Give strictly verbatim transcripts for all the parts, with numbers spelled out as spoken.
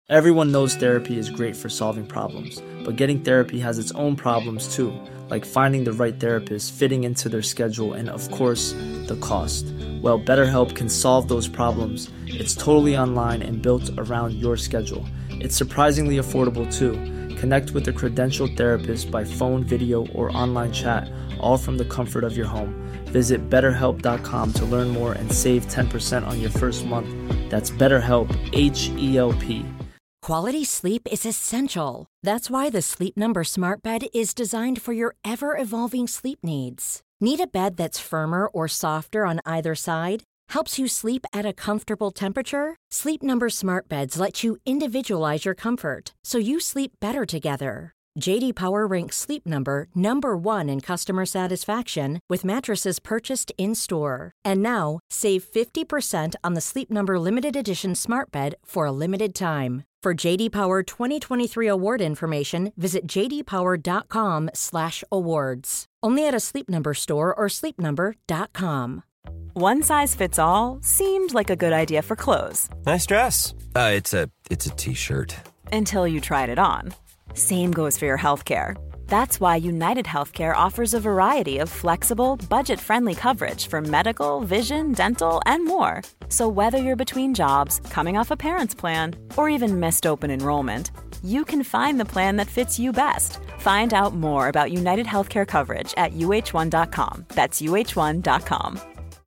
Everyone knows therapy is great for solving problems, but getting therapy has its own problems too, like finding the right therapist, fitting into their schedule, and of course, the cost. Well, BetterHelp can solve those problems. It's totally online and built around your schedule. It's surprisingly affordable too. Connect with a credentialed therapist by phone, video, or online chat, all from the comfort of your home. Visit better help dot com to learn more and save ten percent on your first month. That's BetterHelp, H E L P. Quality sleep is essential. That's why the Sleep Number Smart Bed is designed for your ever-evolving sleep needs. Need a bed that's firmer or softer on either side? Helps you sleep at a comfortable temperature? Sleep Number Smart Beds let you individualize your comfort, so you sleep better together. J D Power ranks Sleep Number number one in customer satisfaction with mattresses purchased in-store. And now, save fifty percent on the Sleep Number Limited Edition Smart Bed for a limited time. For J D Power twenty twenty-three award information, visit j d power dot com slash awards. Only at a Sleep Number store or sleep number dot com. One size fits all seemed like a good idea for clothes. Nice dress. Uh, it's a it's a t-shirt. Until you tried it on. Same goes for your healthcare. That's why United Healthcare offers a variety of flexible, budget-friendly coverage for medical, vision, dental, and more. So whether you're between jobs, coming off a parent's plan, or even missed open enrollment, you can find the plan that fits you best. Find out more about United Healthcare coverage at u h one dot com. That's u h one dot com.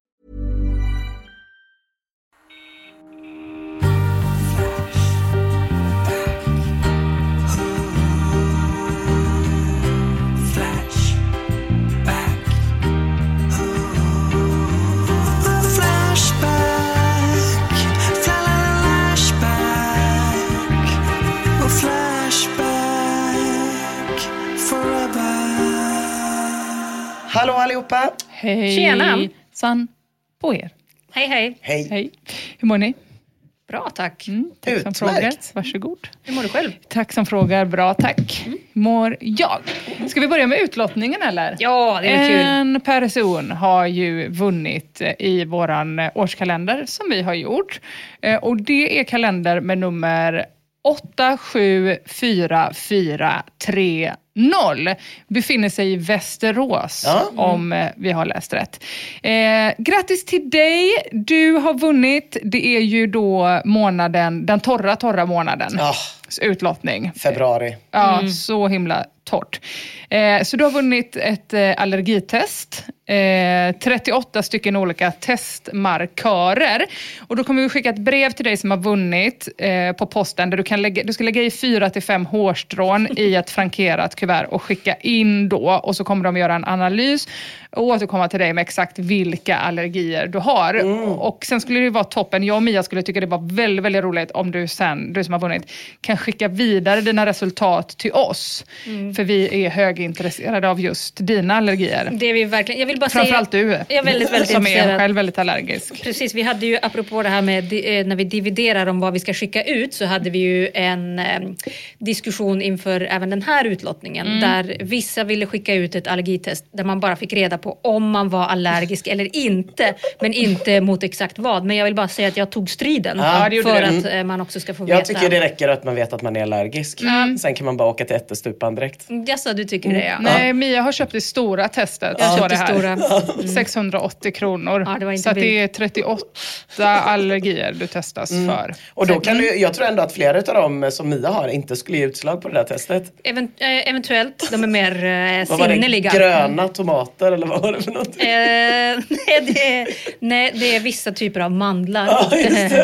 Hallå allihopa! Hej! Tjena! San på er. Hej, hej. Hej. Hej. Hur mår ni? Bra, tack. Mm, tack som frågar. Varsågod. Hur mår du själv? Tack som frågar. Bra, tack. Mm. Mår jag. Ska vi börja med utlottningen eller? Ja, det är kul. En person har ju vunnit i våran årskalender som vi har gjort. Och det är kalender med nummer åtta sju fyra fyra tre noll. Befinner sig i Västerås, ja. Om vi har läst rätt. Eh, grattis till dig. Du har vunnit. Det är ju då månaden, den torra, torra månaden. Ja. Utlottning. Februari. Ja, mm. Så himla torrt. Eh, så du har vunnit ett eh, allergitest. Eh, trettioåtta stycken olika testmarkörer. Och då kommer vi skicka ett brev till dig som har vunnit eh, på posten. Där du, kan lägga, du ska lägga i fyra till fem hårstrån i ett frankerat kuvert och skicka in då. Och så kommer de göra en analys och återkomma till dig med exakt vilka allergier du har. Mm. Och sen skulle det vara toppen. Jag och Mia skulle tycka det var väldigt, väldigt roligt om du sen, du som har vunnit, kan skicka vidare dina resultat till oss. Mm. För vi är högintresserade av just dina allergier. Det är vi verkligen. Jag vill bara Framförallt säga, du. Jag är väldigt, väldigt som intresserad. är själv väldigt allergisk. Precis, vi hade ju, apropå det här med när vi dividerar om vad vi ska skicka ut, så hade vi ju en eh, diskussion inför även den här utlottningen. Mm. Där vissa ville skicka ut ett allergitest där man bara fick reda på om man var allergisk eller inte. Men inte mot exakt vad. Men jag vill bara säga att jag tog striden ja, för det. att eh, man också ska få veta. Jag tycker det räcker att man vet att man är allergisk. Mm. Sen kan man bara åka till ättestupan direkt. Jaså, du tycker mm. det, ja. Nej, Mia har köpt det stora testet. Jag så det här. Stora. Mm. sexhundraåttio kronor. Ja, det var inte så att det är billigt. trettioåtta allergier du testas mm. för. Och då kan du, jag tror ändå att flera av dem som Mia har inte skulle ge utslag på det där testet. Event, äh, eventuellt, de är mer äh, vad sinneliga. Var det? Gröna tomater eller vad var det för något? Eh, nej, det är, nej, det är vissa typer av mandlar. Ja,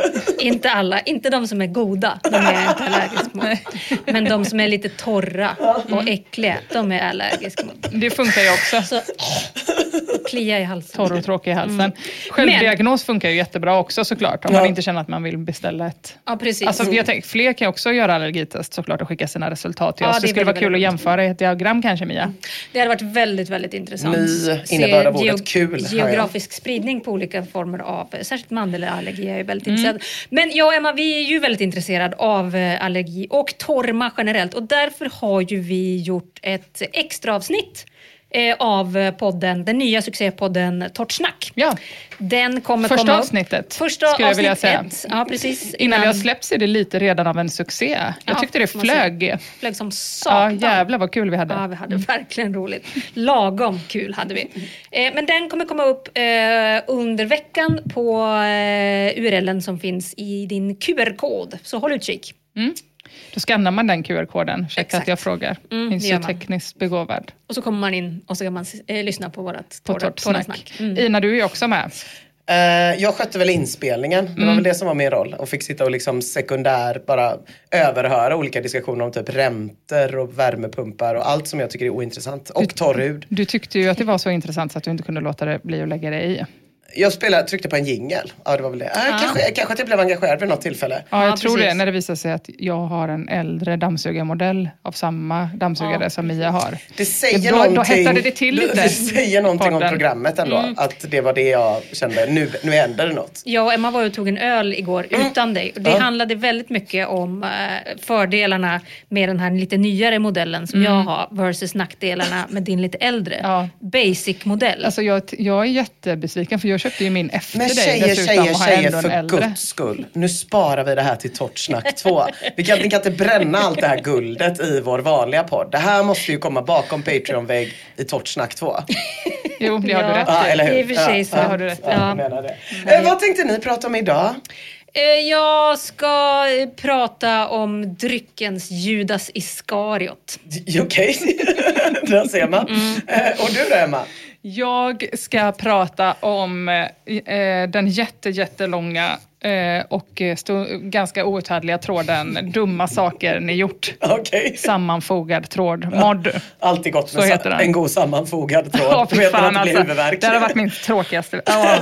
inte alla, inte de som är goda, de är inte allergiska mot. Men de som är lite torra och äckliga, de är allergiska mot. Det funkar ju också. Så, klia i halsen. Torr och tråkig i halsen. Mm. Självdiagnos Men, funkar ju jättebra också såklart. Om ja. man inte känner att man vill beställa ett. Ja, precis. Alltså, mm. jag tänker, fler kan också göra allergitest såklart och skicka sina resultat till ja, oss. det, det skulle väldigt, vara kul väldigt, att jämföra i ett diagram kanske, Mia. Det hade varit väldigt, väldigt intressant. Ny innebörd av ordet kul. Geografisk spridning på olika former av, särskilt mandelallergi är jag väldigt mm. intresserad. Men jag och Emma, vi är ju väldigt intresserade av allergi och torma generellt. Och därför har ju vi gjort ett extra avsnitt eh, av podden, den nya succépodden Torrt snack. Ja. Den kommer Första komma avsnittet, upp. Första skulle jag vilja avsnitt säga. ett. Ja, precis. Innan vi har släppts är det lite redan av en succé. Jag Ja, tyckte det får man se. flög. Flög som Ja, satan. jävlar vad kul vi hade. Ja, vi hade verkligen roligt. Lagom kul hade vi. Eh, men den kommer komma upp eh, under veckan på eh, U R L:en som finns i din Q R-kod. Så håll utkik. Mm. Då skannar man den Q R-koden. Checka Exakt. att jag frågar. Mm, Finns det gör ju man. tekniskt begåvad. Och så kommer man in och så kan man eh, lyssna på vårt På torra, torrt torra snack. snack. Mm. Ina, du är ju också med. Eh, jag skötte väl inspelningen. Det var Mm. väl det som var min roll. Och fick sitta och liksom sekundär bara överhöra olika diskussioner om typ räntor och värmepumpar och allt som jag tycker är ointressant. Och torr hud. Du tyckte ju att det var så intressant så att du inte kunde låta det bli att lägga det i. Jag spelade, tryckte på en jingle. Ja, det var väl det. Äh, kanske, kanske att jag blev engagerad vid något tillfälle. Ja, jag Ja, tror precis. det när det visar sig att jag har en äldre dammsugarmodell av samma dammsugare Ja, som Mia har. Det säger Då- då någonting, hettade det till lite. Det säger någonting om Podden. programmet ändå. Mm. Att det var det jag kände. Nu, nu händer det något. Jag och Emma var och tog en öl igår utan dig. Och det Ja. handlade väldigt mycket om eh, fördelarna med den här lite nyare modellen som jag har versus nackdelarna med din lite äldre Ja. basic-modell. Alltså jag, jag är jättebesviken för jag köpte ju min efter Men dig tjejer, dessutom tjejer, och har tjejer, ändå en för äldre. guds skull. Nu sparar vi det här till Torrt snack två. Vi kan, vi kan inte bränna allt det här guldet i vår vanliga podd. Det här måste ju komma bakom Patreon-vägg i Torrt snack två. Jo, det har du Ja. rätt Ja, i. eller hur? I och för sig så ja, har du rätt. Ja, Ja. jag menar det. Eh, vad tänkte ni prata om idag? Eh, Jag ska eh, prata om dryckens Judas Iskariot. J- Okej, där ser man. Eh, och du då, Emma? Jag ska prata om eh, den jätte, jättelånga eh, och stå, ganska outhärdliga tråden dumma saker ni gjort. Okej. Sammanfogad tråd. Mod. Alltid gott med Så heter sa- den. en god sammanfogad tråd. Ja, Du fy vet fan att det blir alltså. huvudvärk. Det har varit min tråkigaste. Ja.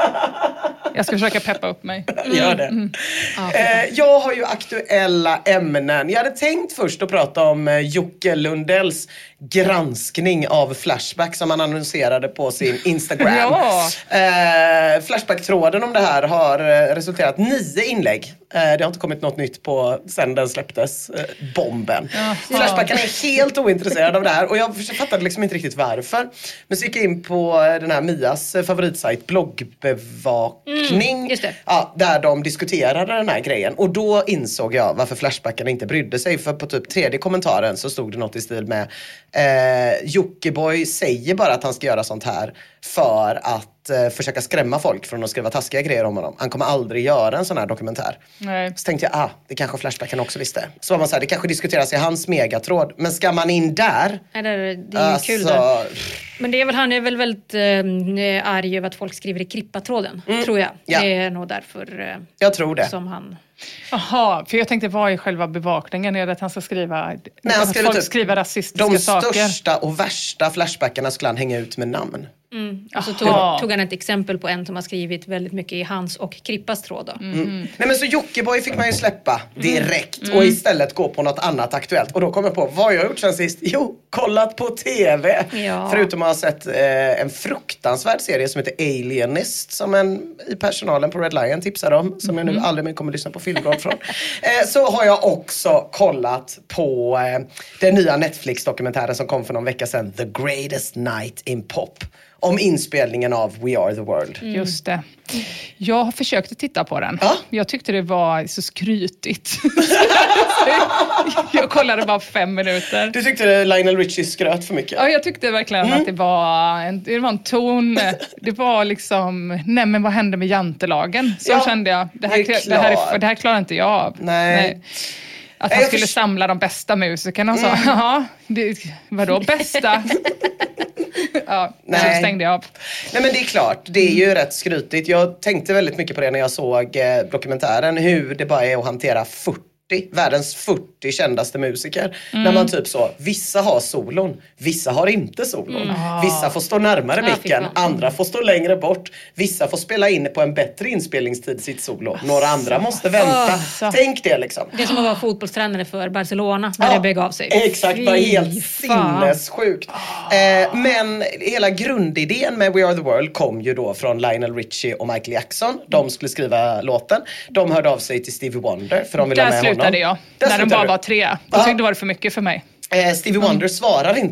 Jag ska försöka peppa upp mig. Gör det. Eh, jag har ju aktuella ämnen. Jag hade tänkt först att prata om eh, Jocke Lundells granskning av Flashback som han annonserade på sin Instagram. Ja. Eh, Flashback-tråden om det här har eh, resulterat nio inlägg. Eh, det har inte kommit något nytt på sen den släpptes. Eh, bomben. Jaha. Flashbacken är helt ointresserad av det här och jag fattade liksom inte riktigt varför. Men så gick jag in på eh, den här Mias eh, favoritsajt Bloggbevakning. Mm, just det. Ja, där de diskuterade den här grejen. Och då insåg jag varför Flashbacken inte brydde sig. För på typ tredje kommentaren så stod det något i stil med eh, Jockiboi säger bara att han ska göra sånt här för att eh, försöka skrämma folk från att skriva taskiga grejer om honom. Han kommer aldrig göra en sån här dokumentär. Nej. Så tänkte jag, ah, det kanske Flashbacken också visste. Så var man så här, det kanske diskuteras i hans megatråd. Men ska man in där? Nej, det är, det är Alltså, kul där. Men det är väl, han är väl väldigt eh, arg över att folk skriver i Krippa-tråden, tror jag. Ja. Det är nog därför eh, jag tror det. som han... Jaha, för jag tänkte vad är själva bevakningen? Är det att han ska skriva, Nej, han att skriver folk typ skriver rasistiska De saker? största och värsta Flashbackarna skulle han hänga ut med namn. Mm. Och så Aha. tog, tog han ett exempel på en som har skrivit väldigt mycket i hans och Krippas tråd. Då. Nej men så Jockiboi fick man ju släppa direkt och istället gå på något annat aktuellt. Och då kom jag på, vad har jag gjort sen sist? Jo, kollat på tv. Ja. Förutom att ha sett eh, en fruktansvärd serie som heter Alienist som en i personalen på Red Lion tipsade om. Som jag nu aldrig mer kommer lyssna på filmblad från. eh, så har jag också kollat på eh, den nya Netflix-dokumentären som kom för någon vecka sedan. The Greatest Night in Pop. Om inspelningen av We Are The World. Just det. Jag har försökt att titta på den. Ja. Jag tyckte det var så skrytigt. Jag kollade bara fem minuter. Du tyckte Lionel Richie skröt för mycket? Ja, jag tyckte verkligen Mm. att det var, en, det var en ton. Det var liksom, nej men vad hände med jantelagen? Så Ja, kände jag. Det här, det är det, här, klart. är- det här klarar inte jag av. Nej. Att Nej, han jag skulle först- samla de bästa musikerna och så. Ja, det, vadå bästa? Ja, Nej. så stängde jag av. Nej men det är klart, det är ju rätt skrytigt. Jag tänkte väldigt mycket på det när jag såg eh, dokumentären. Hur det bara är att hantera fyrtio, världens fyrtio kändaste musiker. När man typ så, vissa har solon, vissa har inte solon. Vissa får stå närmare Ja, fy micken, fan. andra får stå längre bort. Vissa får spela in på en bättre inspelningstid sitt solo. Några andra måste vänta. Asså. Tänk det liksom. Det är som att vara fotbollstränare för Barcelona när Ja, det begav sig. Exakt, bara Fy helt fan. sinnessjukt. Eh, men hela grundidén med We Are The World kom ju då från Lionel Richie och Michael Jackson. De skulle skriva låten. De hörde av sig till Stevie Wonder för de ville ha Där med honom. slutade jag. Där när de slutade bara du. var tre. Då Ja. tyckte det var för mycket för mig. Eh, Stevie Wonder svarar inte.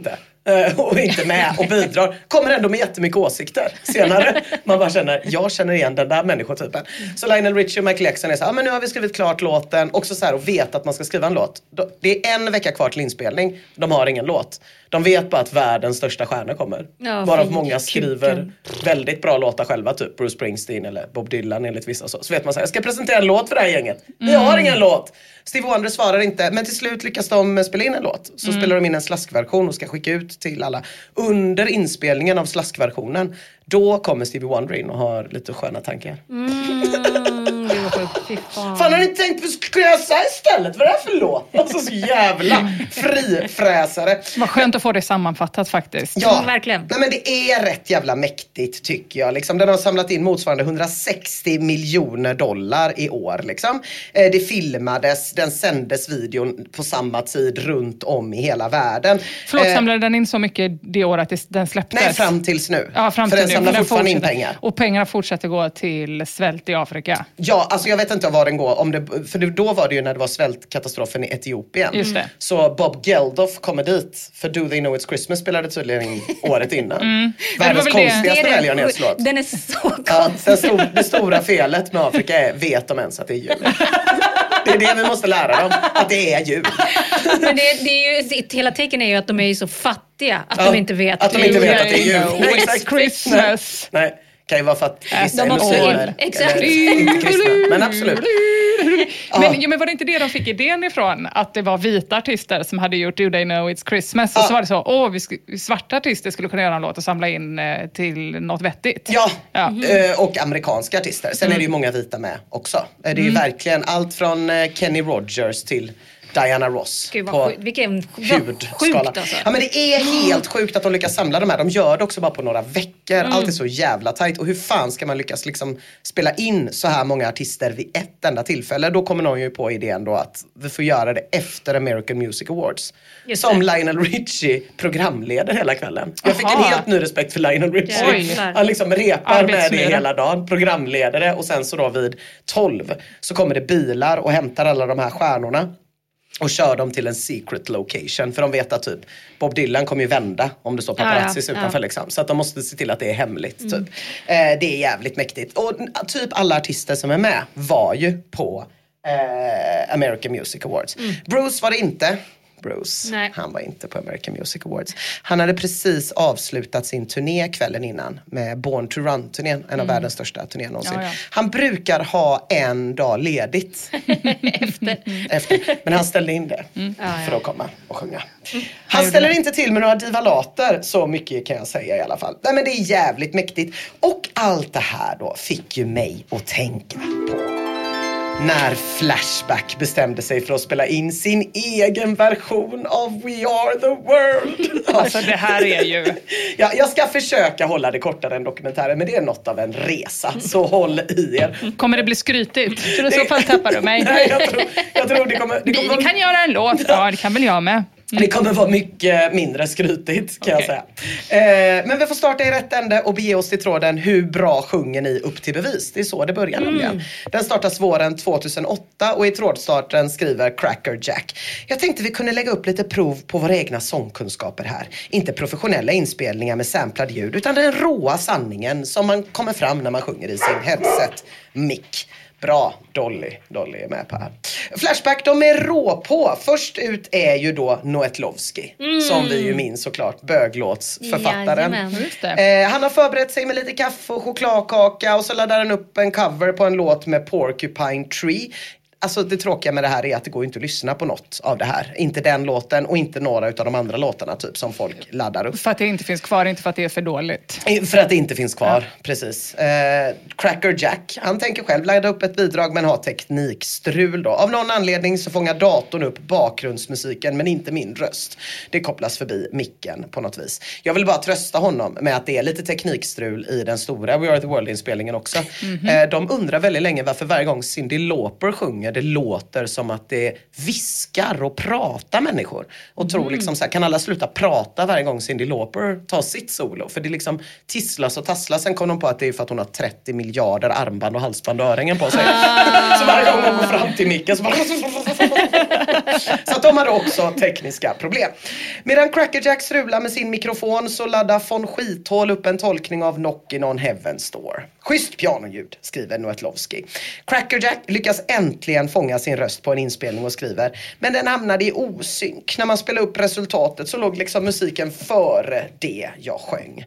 och inte med och bidrar. Kommer ändå med jättemycket åsikter senare. Man bara känner, jag känner igen den där människotypen. Så Lionel Richie och Michael Jackson är så här, ah, men nu har vi skrivit klart låten. Också så här och vet att man ska skriva en låt. Det är en vecka kvar till inspelning. De har ingen låt. De vet bara att världens största stjärnor kommer. Ja, varav många skriver kuken. väldigt bra låtar själva. Typ Bruce Springsteen eller Bob Dylan enligt vissa. Så, så vet man så här, jag ska presentera en låt för det här gänget. Vi mm. har ingen låt. Stevie Wonder svarar inte. Men till slut lyckas de spela in en låt. Så mm. spelar de in en slaskversion och ska skicka ut till alla. Under inspelningen av slaskversionen, då kommer Stevie Wonder in och har lite sköna tankar. Mm, det var sjukt. Fy fan. Fan, har ni tänkt vad skulle jag säga istället? Vad är det för låt? Alltså så jävla frifräsare. Vad skönt att få det sammanfattat faktiskt. Ja, mm, verkligen. Nej, men det är rätt jävla mäktigt tycker jag. Liksom, den har samlat in motsvarande hundrasextio miljoner dollar i år. Liksom. Eh, det filmades, den sändes videon på samma tid runt om i hela världen. Förlåt, eh, samlade den in så mycket det året den släpptes? Nej, fram tills nu. Ja, fram till För den nu. samlar den fortfarande in pengar. Och pengarna fortsätter gå till svält i Afrika. Ja, alltså jag vet inte var den går. Om det, för då var det ju när det var svältkatastrofen i Etiopien. Just det. Så Bob Geldof kommer dit. För Do They Know It's Christmas spelade tydligen in året innan. Mm. Världens det konstigaste det. välgörenhetslåt. Den är så konstig. Ja, den stor, det stora felet med Afrika är, vet de ens att det är jul? Det är det vi måste lära dem, att det är jul. Men det, det är ju, hela tecken är ju att de är så fattiga att ja, de inte vet att de inte vet att det är jul. It's Christmas. Nej, kan ju vara för att vissa de är muslimer. Exakt. Inte kristna, men absolut. Men, ja, men var det inte det de fick idén ifrån? Att det var vita artister som hade gjort Do They Know It's Christmas. Och ja. så var det så, åh, vi sk- svarta artister skulle kunna göra en låt och samla in eh, till något vettigt. Ja, ja. Mm. och amerikanska artister. Sen mm. är det ju många vita med också. Det är ju mm. verkligen allt från Kenny Rogers till Diana Ross. Gud, på sjuk, vilken hudskala. Alltså. Ja, men det är helt sjukt att de lyckas samla de här. De gör det också bara på några veckor. Mm. Allt är så jävla tajt. Och hur fan ska man lyckas liksom spela in så här många artister vid ett enda tillfälle? Då kommer någon ju på idén då att vi får göra det efter American Music Awards. Just som det. Lionel Richie programleder hela kvällen. Jag Aha. fick en helt ny respekt för Lionel Richie. Oj. Han liksom repar med det hela dagen. Programledare. Och sen så då vid tolv så kommer det bilar och hämtar alla de här stjärnorna. Och kör dem till en secret location. För de vet att typ Bob Dylan kommer ju vända om det står paparazzis ja, ja. utanför. Liksom. Så att de måste se till att det är hemligt. Typ. Mm. Eh, det är jävligt mäktigt. Och typ alla artister som är med var ju på eh, American Music Awards. Mm. Bruce var det inte. Bruce, Nej. han var inte på American Music Awards. Han hade precis avslutat sin turné kvällen innan med Born to Run-turnén, en av mm. världens största turnéer någonsin. Ja, ja. Han brukar ha en dag ledigt efter. efter. Men han ställde in det mm. för att komma och sjunga. Mm. Han ställer inte till med några divalater, så mycket kan jag säga i alla fall. Nej, men det är jävligt mäktigt. Och allt det här då fick ju mig att tänka på när Flashback bestämde sig för att spela in sin egen version av We Are The World. Alltså det här är ju... ja, jag ska försöka hålla det kortare än dokumentären, men det är något av en resa. Så håll i er. Kommer det bli skrytigt? För i så fall tappar du mig. Nej, jag tror, jag tror det kommer... Det kommer Vi kan göra en låt. Ja, det kan väl jag med. Mm. Det kommer vara mycket mindre skrytigt kan okay. jag säga. Eh, men vi får starta i rätt ände och bege oss till tråden hur bra sjunger ni upp till bevis. Det är så det börjar mm. nämligen. Den startas våren tjugohundraåtta och i trådstarten skriver Cracker Jack. Jag tänkte vi kunde lägga upp lite prov på våra egna sångkunskaper här. Inte professionella inspelningar med samplad ljud utan den råa sanningen som man kommer fram när man sjunger i sin headset mic. Bra, Dolly. Dolly är med på här. Flashback, de är rå på. Först ut är ju då Noetlovski. Mm. Som vi ju minns såklart. Böglåtsförfattaren. Eh, han har förberett sig med lite kaffe och chokladkaka. Och så laddar han upp en cover på en låt med Porcupine Tree. Alltså det tråkiga med det här är att det går inte att lyssna på något av det här. Inte den låten och inte några av de andra låtarna typ som folk laddar upp. För att det inte finns kvar, inte för att det är för dåligt. För att det inte finns kvar, ja. Precis. Eh, Cracker Jack, han tänker själv ladda upp ett bidrag men har teknikstrul då. Av någon anledning så fångar datorn upp bakgrundsmusiken men inte min röst. Det kopplas förbi micken på något vis. Jag vill bara trösta honom med att det är lite teknikstrul i den stora We Are The World-inspelningen också. Mm-hmm. Eh, de undrar väldigt länge varför varje gång Cyndi Lauper sjunger det låter som att det viskar och pratar människor. Och mm. tror liksom så här, kan alla sluta prata varje gång Cyndi Lauper tar sitt solo? För det liksom tisslas och tasslas. Sen kom de på att det är för att hon har trettio miljarder armband och halsband och öringen på sig. Ah. Så varje gång hon går fram till micken så bara... Så att de hade också tekniska problem. Medan Crackerjack strular med sin mikrofon så laddar von Skithål upp en tolkning av Knockin' on Heaven's Door. Schysst pianoljud, skriver Noetlovski. Crackerjack lyckas äntligen fånga sin röst på en inspelning och skriver, men den hamnade i osynk. När man spelade upp resultatet så låg liksom musiken före det jag sjöng.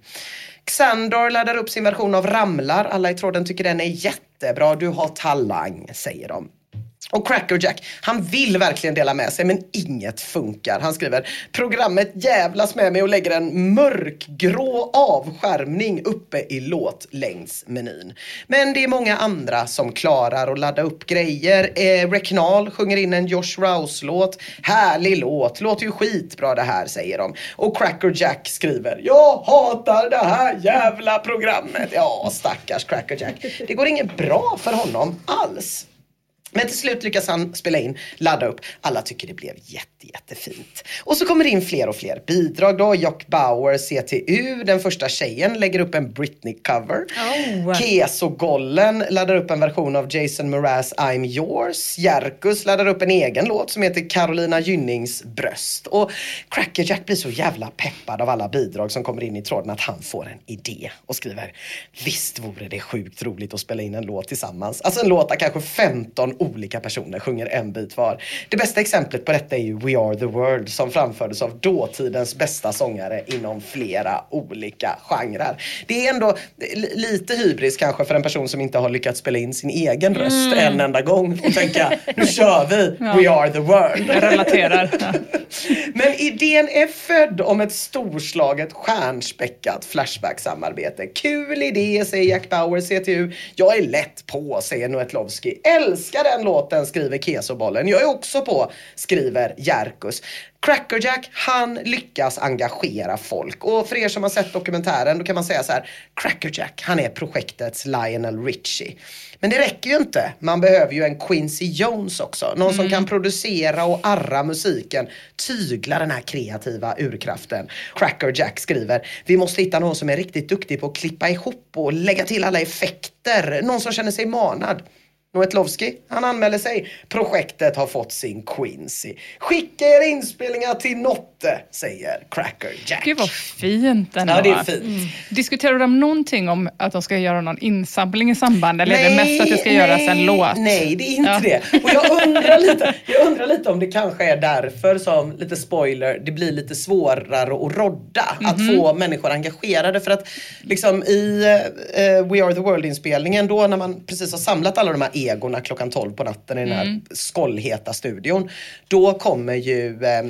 Xandor laddar upp sin version av Ramlar. Alla i tråden tycker den är jättebra. Du har talang, säger de. Och Crackerjack, han vill verkligen dela med sig men inget funkar. Han skriver, programmet jävlas med mig och lägger en mörkgrå avskärmning uppe i låtlängdsmenyn. Men det är många andra som klarar att ladda upp grejer. Eh, Reknal sjunger in en Josh Rouse-låt. Härlig låt, låter ju skitbra det här, säger de. Och Crackerjack skriver, jag hatar det här jävla programmet. Ja, stackars Crackerjack. Det går inget bra för honom alls. Men till slut lyckas han spela in, ladda upp. Alla tycker det blev jätte, jättefint. Och så kommer det in fler och fler bidrag då. Jock Bauer, C T U, den första tjejen, lägger upp en Britney-cover. Oh. Keso Gollen laddar upp en version av Jason Mraz I'm Yours. Jerkus laddar upp en egen låt som heter Carolina Gynnings Bröst. Och Crackerjack blir så jävla peppad av alla bidrag som kommer in i tråden att han får en idé och skriver, visst vore det sjukt roligt att spela in en låt tillsammans. Alltså en låt där kanske femton olika personer sjunger en bit var. Det bästa exemplet på detta är ju We Are The World som framfördes av dåtidens bästa sångare inom flera olika genrer. Det är ändå lite hybris kanske för en person som inte har lyckats spela in sin egen röst mm. en enda gång och tänka, nu kör vi ja. We Are The World. Jag relaterar. Ja. Men idén är född om ett storslaget stjärnspäckat Flashback-samarbete. Kul idé, säger Jack Bauer, C T U. Jag är lätt på, säger Noetlovski. Älskar den låten, skriver Kesobollen. Jag är också på, skriver Jerkus. Crackerjack, han lyckas engagera folk. Och för er som har sett dokumentären, då kan man säga så här, Crackerjack, han är projektets Lionel Richie. Men det räcker ju inte. Man behöver ju en Quincy Jones också. Någon mm. som kan producera och arra musiken. Tygla den här kreativa urkraften. Crackerjack skriver, vi måste hitta någon som är riktigt duktig på att klippa ihop och lägga till alla effekter. Någon som känner sig manad. Noetlovski, han anmäler sig. Projektet har fått sin Quincy. Skicka er inspelningar till Notte, säger Crackerjack. Gud vad fint ändå. Ja, det är fint. Mm. Diskuterar de någonting om att de ska göra någon insamling i samband? Eller nej, är det mest att det ska nej, göras en låt? Nej, det är inte ja. det. Och jag undrar, lite, jag undrar lite om det kanske är därför som, lite spoiler, det blir lite svårare att rodda. Mm-hmm. Att få människor engagerade. För att liksom i uh, We Are The World-inspelningen, då när man precis har samlat alla de här egorna klockan tolv på natten i den här mm. skållheta studion, då kommer ju eh,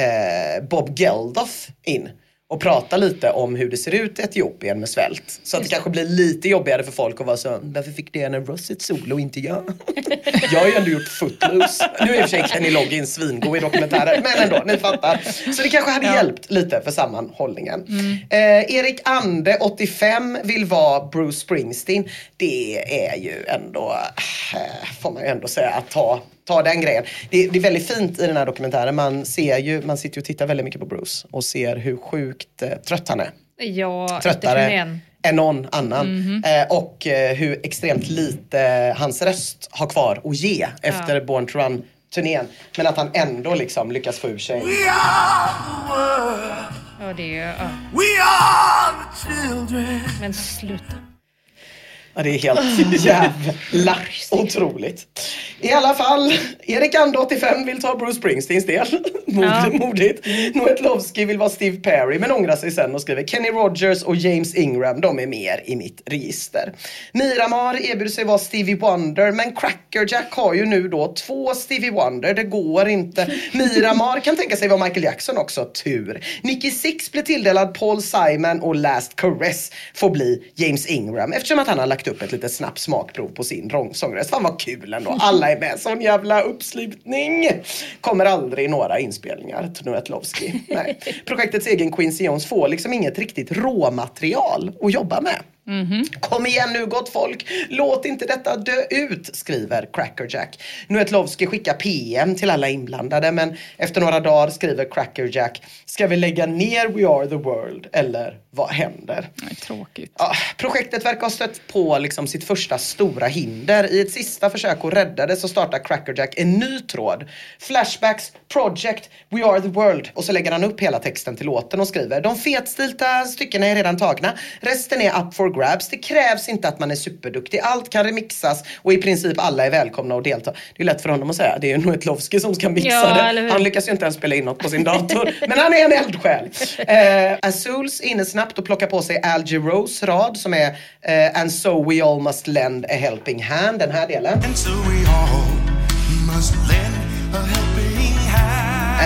eh, Bob Geldof in och prata lite om hur det ser ut i Etiopien med svält. Så att det kanske blir lite jobbigare för folk att vara så, varför fick det en Ross ett solo och inte jag? Jag har ju ändå gjort Footloose. Nu är i och för sig Kenny Loggins svingo i dokumentärer, men ändå, ni fattar. Så det kanske hade ja. hjälpt lite för sammanhållningen. Mm. Eh, Erik Ande, åttiofem, vill vara Bruce Springsteen. Det är ju ändå, eh, får man ju ändå säga, att ta... ta den grejen. Det, det är väldigt fint i den här dokumentären. Man ser ju, man sitter ju och tittar väldigt mycket på Bruce och ser hur sjukt eh, trött han är. Ja, tröttare än någon annan. Mm-hmm. Eh, och eh, hur extremt lite hans röst har kvar att ge efter ja. Born to Run-turnén. Men att han ändå liksom lyckas få ur sig. We are the world. Ja, det är ja. We are the children. Men sluta. Ja, det är helt jävla otroligt. I alla fall, Erik Ande, åttiofem, vill ta Bruce Springsteens del. Modigt, ja. modigt. Noetlovski vill vara Steve Perry, men ångrar sig sen och skriver Kenny Rogers och James Ingram, de är mer i mitt register. Miramar erbjuder sig vara Stevie Wonder, men Crackerjack har ju nu då två Stevie Wonder, det går inte. Miramar kan tänka sig vara Michael Jackson också, tur. Nicky Six blir tilldelad Paul Simon och Last Caress får bli James Ingram, eftersom att han har lagt upp ett litet snabbt smakprov på sin sångröst. Fan vad kul ändå. Alla är med. Sån jävla uppslutning. Kommer aldrig några inspelningar till Noetlovski. Nej. Projektets egen Quincy Jones får liksom inget riktigt råmaterial att jobba med. Mm-hmm. Kom igen nu gott folk, låt inte detta dö ut, skriver Crackerjack. Nuetlovsky skickar P M till alla inblandade, men efter några dagar skriver Crackerjack: ska vi lägga ner We Are The World eller vad händer? Nej, tråkigt. Ja, projektet verkar ha stött på liksom sitt första stora hinder. I ett sista försök att rädda det så startar Crackerjack en ny tråd. Flashbacks, Project, We Are The World. Och så lägger han upp hela texten till låten och skriver: de fetstilta styckena är redan tagna. Resten är up for grabs. Det krävs inte att man är superduktig. Allt kan remixas och i princip alla är välkomna att delta. Det är lätt för honom att säga. Det är ju Nuetlovsky som ska mixa ja, det. Han lyckas ju inte ens spela in något på sin dator. Men han är en eldsjäl. Eh, Azuls inne snabbt och plockar på sig Al Jarreaus rad som är eh, And so we all must lend a helping hand. Den här delen. And so we all must lend a helping hand.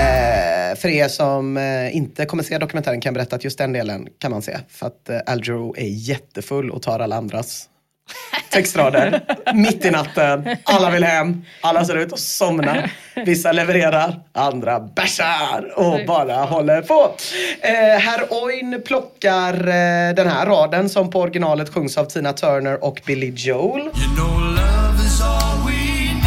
Eh, för er som eh, inte kommer se dokumentären kan jag berätta att just den delen kan man se. För att eh, Al Jarreau är jättefull och tar alla andras textrader mitt i natten. Alla vill hem. Alla ser ut att somna. Vissa levererar, andra bärsar och bara håller på. Eh, Herr Oin plockar eh, den här raden som på originalet sjungs av Tina Turner och Billy Joel. You know love is all we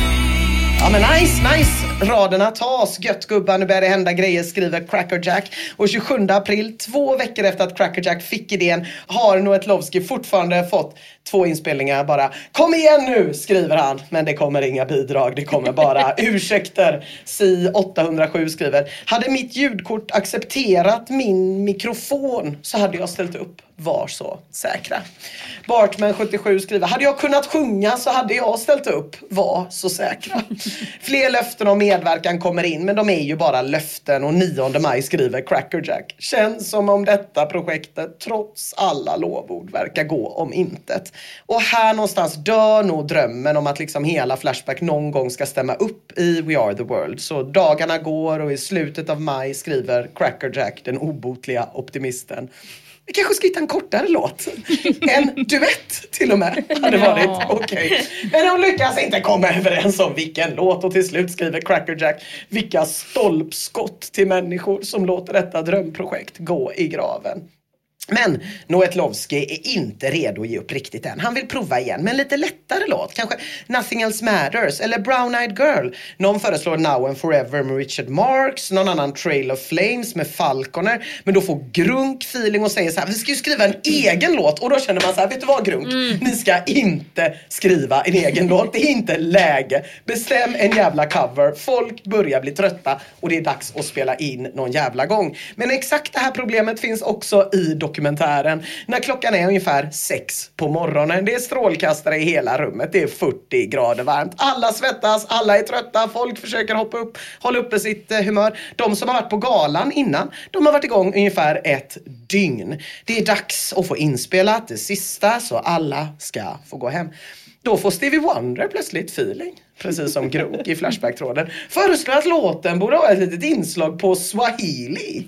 need. Ja men nice, nice. Raderna tas. Gött gubbar, nu börjar det hända grejer, skriver Crackerjack. Och tjugosjunde april, två veckor efter att Crackerjack fick idén, har Nuetlovsky fortfarande fått två inspelningar bara. Kom igen nu, skriver han. Men det kommer inga bidrag, det kommer bara ursäkter. Si åttahundrasju skriver: hade mitt ljudkort accepterat min mikrofon så hade jag ställt upp. Var så säkra. Bartman sjuttiosju skriver: hade jag kunnat sjunga så hade jag ställt upp. Var så säkra. Fler löften om medverkan kommer in, men de är ju bara löften. Och nionde maj skriver Crackerjack: känns som om detta projektet trots alla lovord verkar gå om intet. Och här någonstans dör nog drömmen om att liksom hela Flashback någon gång ska stämma upp i We Are The World. Så dagarna går och i slutet av maj skriver Crackerjack, den obotliga optimisten: vi kanske ska hitta en kortare låt. En duett till och med hade varit okej. Okay. Men de lyckas inte komma överens om vilken låt. Och till slut skriver Crackerjack: vilka stolpskott till människor som låter detta drömprojekt gå i graven. Men Nuetlovsky är inte redo att ge upp riktigt än. Han vill prova igen med en lite lättare låt. Kanske Nothing Else Matters eller Brown Eyed Girl. Någon föreslår Now and Forever med Richard Marx. Någon annan Trail of Flames med Falconer. Men då får Grunk feeling och säger så här: vi ska ju skriva en egen låt. Och då känner man så här: vet du vad Grunk? Mm. Ni ska inte skriva en egen låt. Det är inte läge. Bestäm en jävla cover. Folk börjar bli trötta och det är dags att spela in någon jävla gång. Men exakt det här problemet finns också i dokumentären. Dokumentären. När klockan är ungefär sex på morgonen. Det är strålkastare i hela rummet. Det är fyrtio grader varmt. Alla svettas, alla är trötta. Folk försöker hoppa upp, hålla uppe sitt eh, humör. De som har varit på galan innan, de har varit igång ungefär ett dygn. Det är dags att få inspelat det sista så alla ska få gå hem. Då får Stevie Wonder plötsligt feeling. Precis som Grunk i Flashback-tråden. Föreslår att låten borde ha ett litet inslag på Swahili.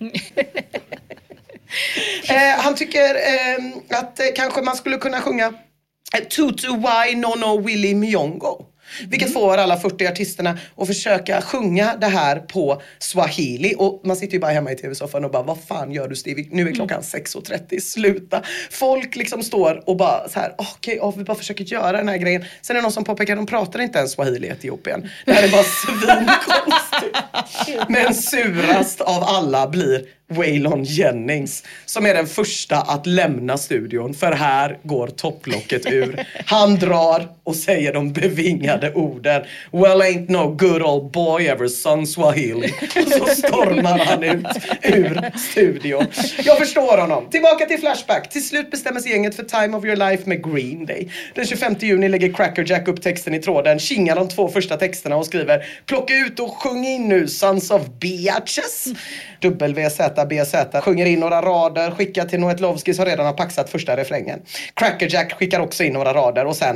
Eh, han tycker eh, att eh, kanske man skulle kunna sjunga eh, Tutu Wai Nono Willy Miongo. Vilket får alla fyrtio artisterna att försöka sjunga det här på Swahili. Och man sitter ju bara hemma i tv-soffan och bara: vad fan gör du Stevie? Nu är klockan sex och trettio, sluta. Folk liksom står och bara så här: okej, okay, oh, vi bara försöker göra den här grejen. Sen är det någon som påpekar: de pratar inte ens Swahili i Etiopien. Det här är bara svinkonstigt. Men surast av alla blir Waylon Jennings, som är den första att lämna studion, för här går topplocket ur. Han drar och säger de bevingade orden: well ain't no good old boy ever sung Swahili. Och så stormar han ut ur studion. Jag förstår honom. Tillbaka till Flashback. Till slut bestämmer sig gänget för Time of Your Life med Green Day. Den tjugofemte juni lägger Crackerjack upp texten i tråden, kingar de två första texterna och skriver: plocka ut och sjung in nu Sons of Biatches. W Z B Z sjunger in några rader, skickar till Nuetlovsky som redan har paxat första refrängen. Crackerjack skickar också in några rader och sen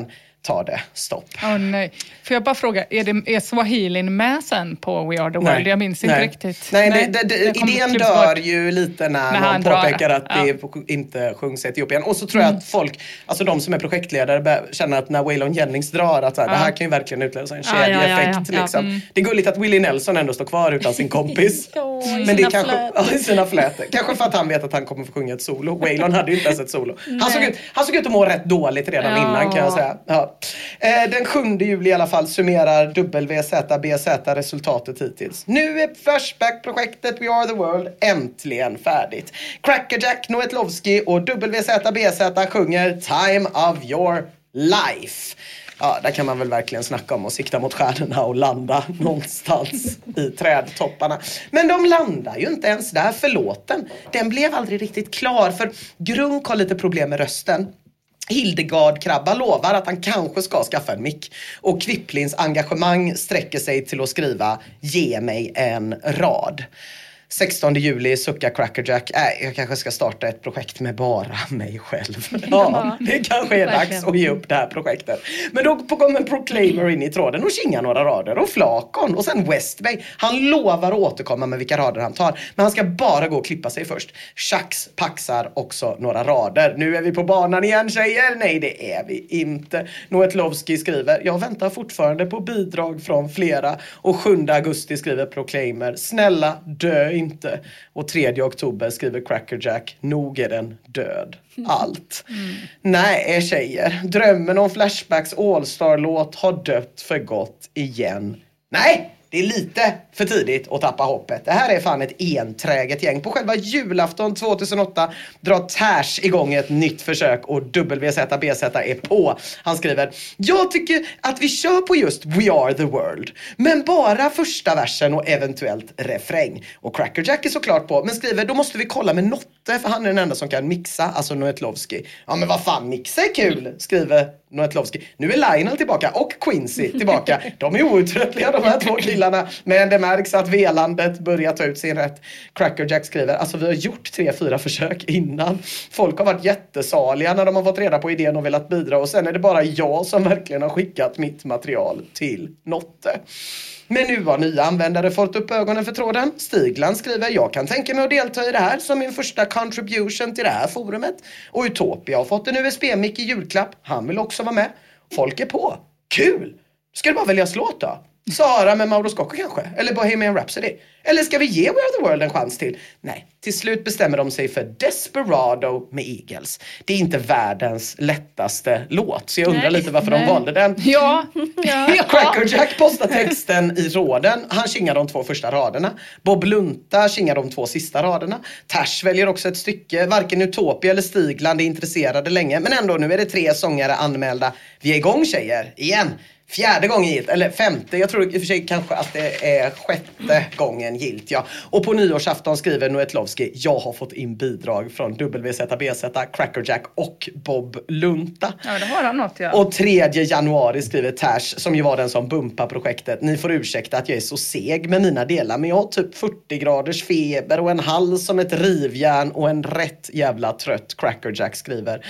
tar det stopp. Åh oh, nej. Får jag bara fråga, är, det, är Swahilin med sen på We Are The World? Nej. Jag minns inte nej. riktigt. Nej, nej. Det, det, det, idén dör ju lite när, när någon påpekar att ja. det inte sjungs Etiopien. Och så tror jag mm. att folk, alltså de som är projektledare, känner att när Waylon Jennings drar att så här, ja. det här kan ju verkligen utlösa en kedjeeffekt. Ja, ja, ja, ja. liksom. mm. Det är gulligt att Willie Nelson ändå står kvar utan sin kompis. oh, Men det är kanske, ja, i sina flätor. Kanske för att han vet att han kommer få sjunga ett solo. Waylon hade ju inte ens ett solo. Han såg, ut, han såg ut att må rätt dåligt redan ja. innan, kan jag säga. Ja. Eh, den sjunde juli i alla fall summerar W Z B Z resultatet hittills. Nu är Flashback-projektet We Are The World äntligen färdigt. Crackerjack Noetlovski och W Z B Z sjunger Time of Your Life. Ja, där kan man väl verkligen snacka om att sikta mot stjärnorna och landa någonstans i trädtopparna. Men de landar ju inte ens där, för låten, den blev aldrig riktigt klar, för Grunk har lite problem med rösten. Hildegard Krabba lovar att han kanske ska skaffa en mick. Och Kviplins engagemang sträcker sig till att skriva Ge mig en rad. sextonde juli suckar Crackerjack. Äh, jag kanske ska starta ett projekt med bara mig själv. Ja, det kanske är dags att ge upp det här projektet. Men då kommer Proclaimer in i tråden och kingar några rader. Och Flakon och sen Westbay. Han lovar att återkomma med vilka rader han tar. Men han ska bara gå och klippa sig först. Shax paxar också några rader. Nu är vi på banan igen, tjejer. Nej, det är vi inte. Noetlovski skriver: jag väntar fortfarande på bidrag från flera. Och sjunde augusti skriver Proclaimer: snälla, dö inte. Och tredje oktober skriver Crackerjack: nog är den död. Allt. Mm. Nej, tjejer. Drömmen om Flashbacks All-Star-låt har dött för gott igen. Nej! Det är lite för tidigt att tappa hoppet. Det här är fan ett enträget gäng. På själva julafton tjugohundraåtta drar Tash igång ett nytt försök och W Z B Z är på. Han skriver: jag tycker att vi kör på just We Are The World. Men bara första versen och eventuellt refräng. Och Crackerjack är såklart på, men skriver: då måste vi kolla med Notte, för han är den enda som kan mixa, alltså Noetlovski. Ja, men vad fan, mixa är kul, skriver Noetlovski. Nu är Lionel tillbaka och Quincy tillbaka. De är outtröttliga, de här två killarna. Men det märks att velandet börjar ta ut sin rätt. Crackerjack skriver: alltså vi har gjort tre, fyra försök innan. Folk har varit jättesaliga när de har fått reda på idén och velat bidra. Och sen är det bara jag som verkligen har skickat mitt material till Notte. Men nu har nya användare fått upp ögonen för tråden. Stigland skriver: jag kan tänka mig att delta i det här som min första contribution till det här forumet. Och Utopia har fått en U S B-mick i julklapp. Han vill också vara med. Folk är på. Kul! Ska du bara välja låt då? Sara med Mauro Scocco kanske? Eller Bohemian Rhapsody? Eller ska vi ge We Are The World en chans till? Nej, till slut bestämmer de sig för Desperado med Eagles. Det är inte världens lättaste låt, så jag undrar nej, lite varför nej. de valde den. Ja, ja. Crackerjack postar texten i tråden. Han kingar de två första raderna. Bob Lunta kingar de två sista raderna. Tash väljer också ett stycke. Varken Utopia eller Stigland är intresserade länge. Men ändå, nu är det tre sångare anmälda. Vi är igång, tjejer. Igen. Fjärde gången gilt, eller femte, jag tror i och för sig kanske att det är sjätte gången gilt, ja. Och på nyårsafton skriver Noetlovski: jag har fått in bidrag från W Z B Z, Crackerjack och Bob Lunta. Ja, det har han något, ja. Och tredje januari skriver Tash, som ju var den som bumpar projektet: ni får ursäkta att jag är så seg med mina delar, men jag har typ fyrtio graders feber och en hals som ett rivjärn och en rätt jävla trött. Crackerjack skriver: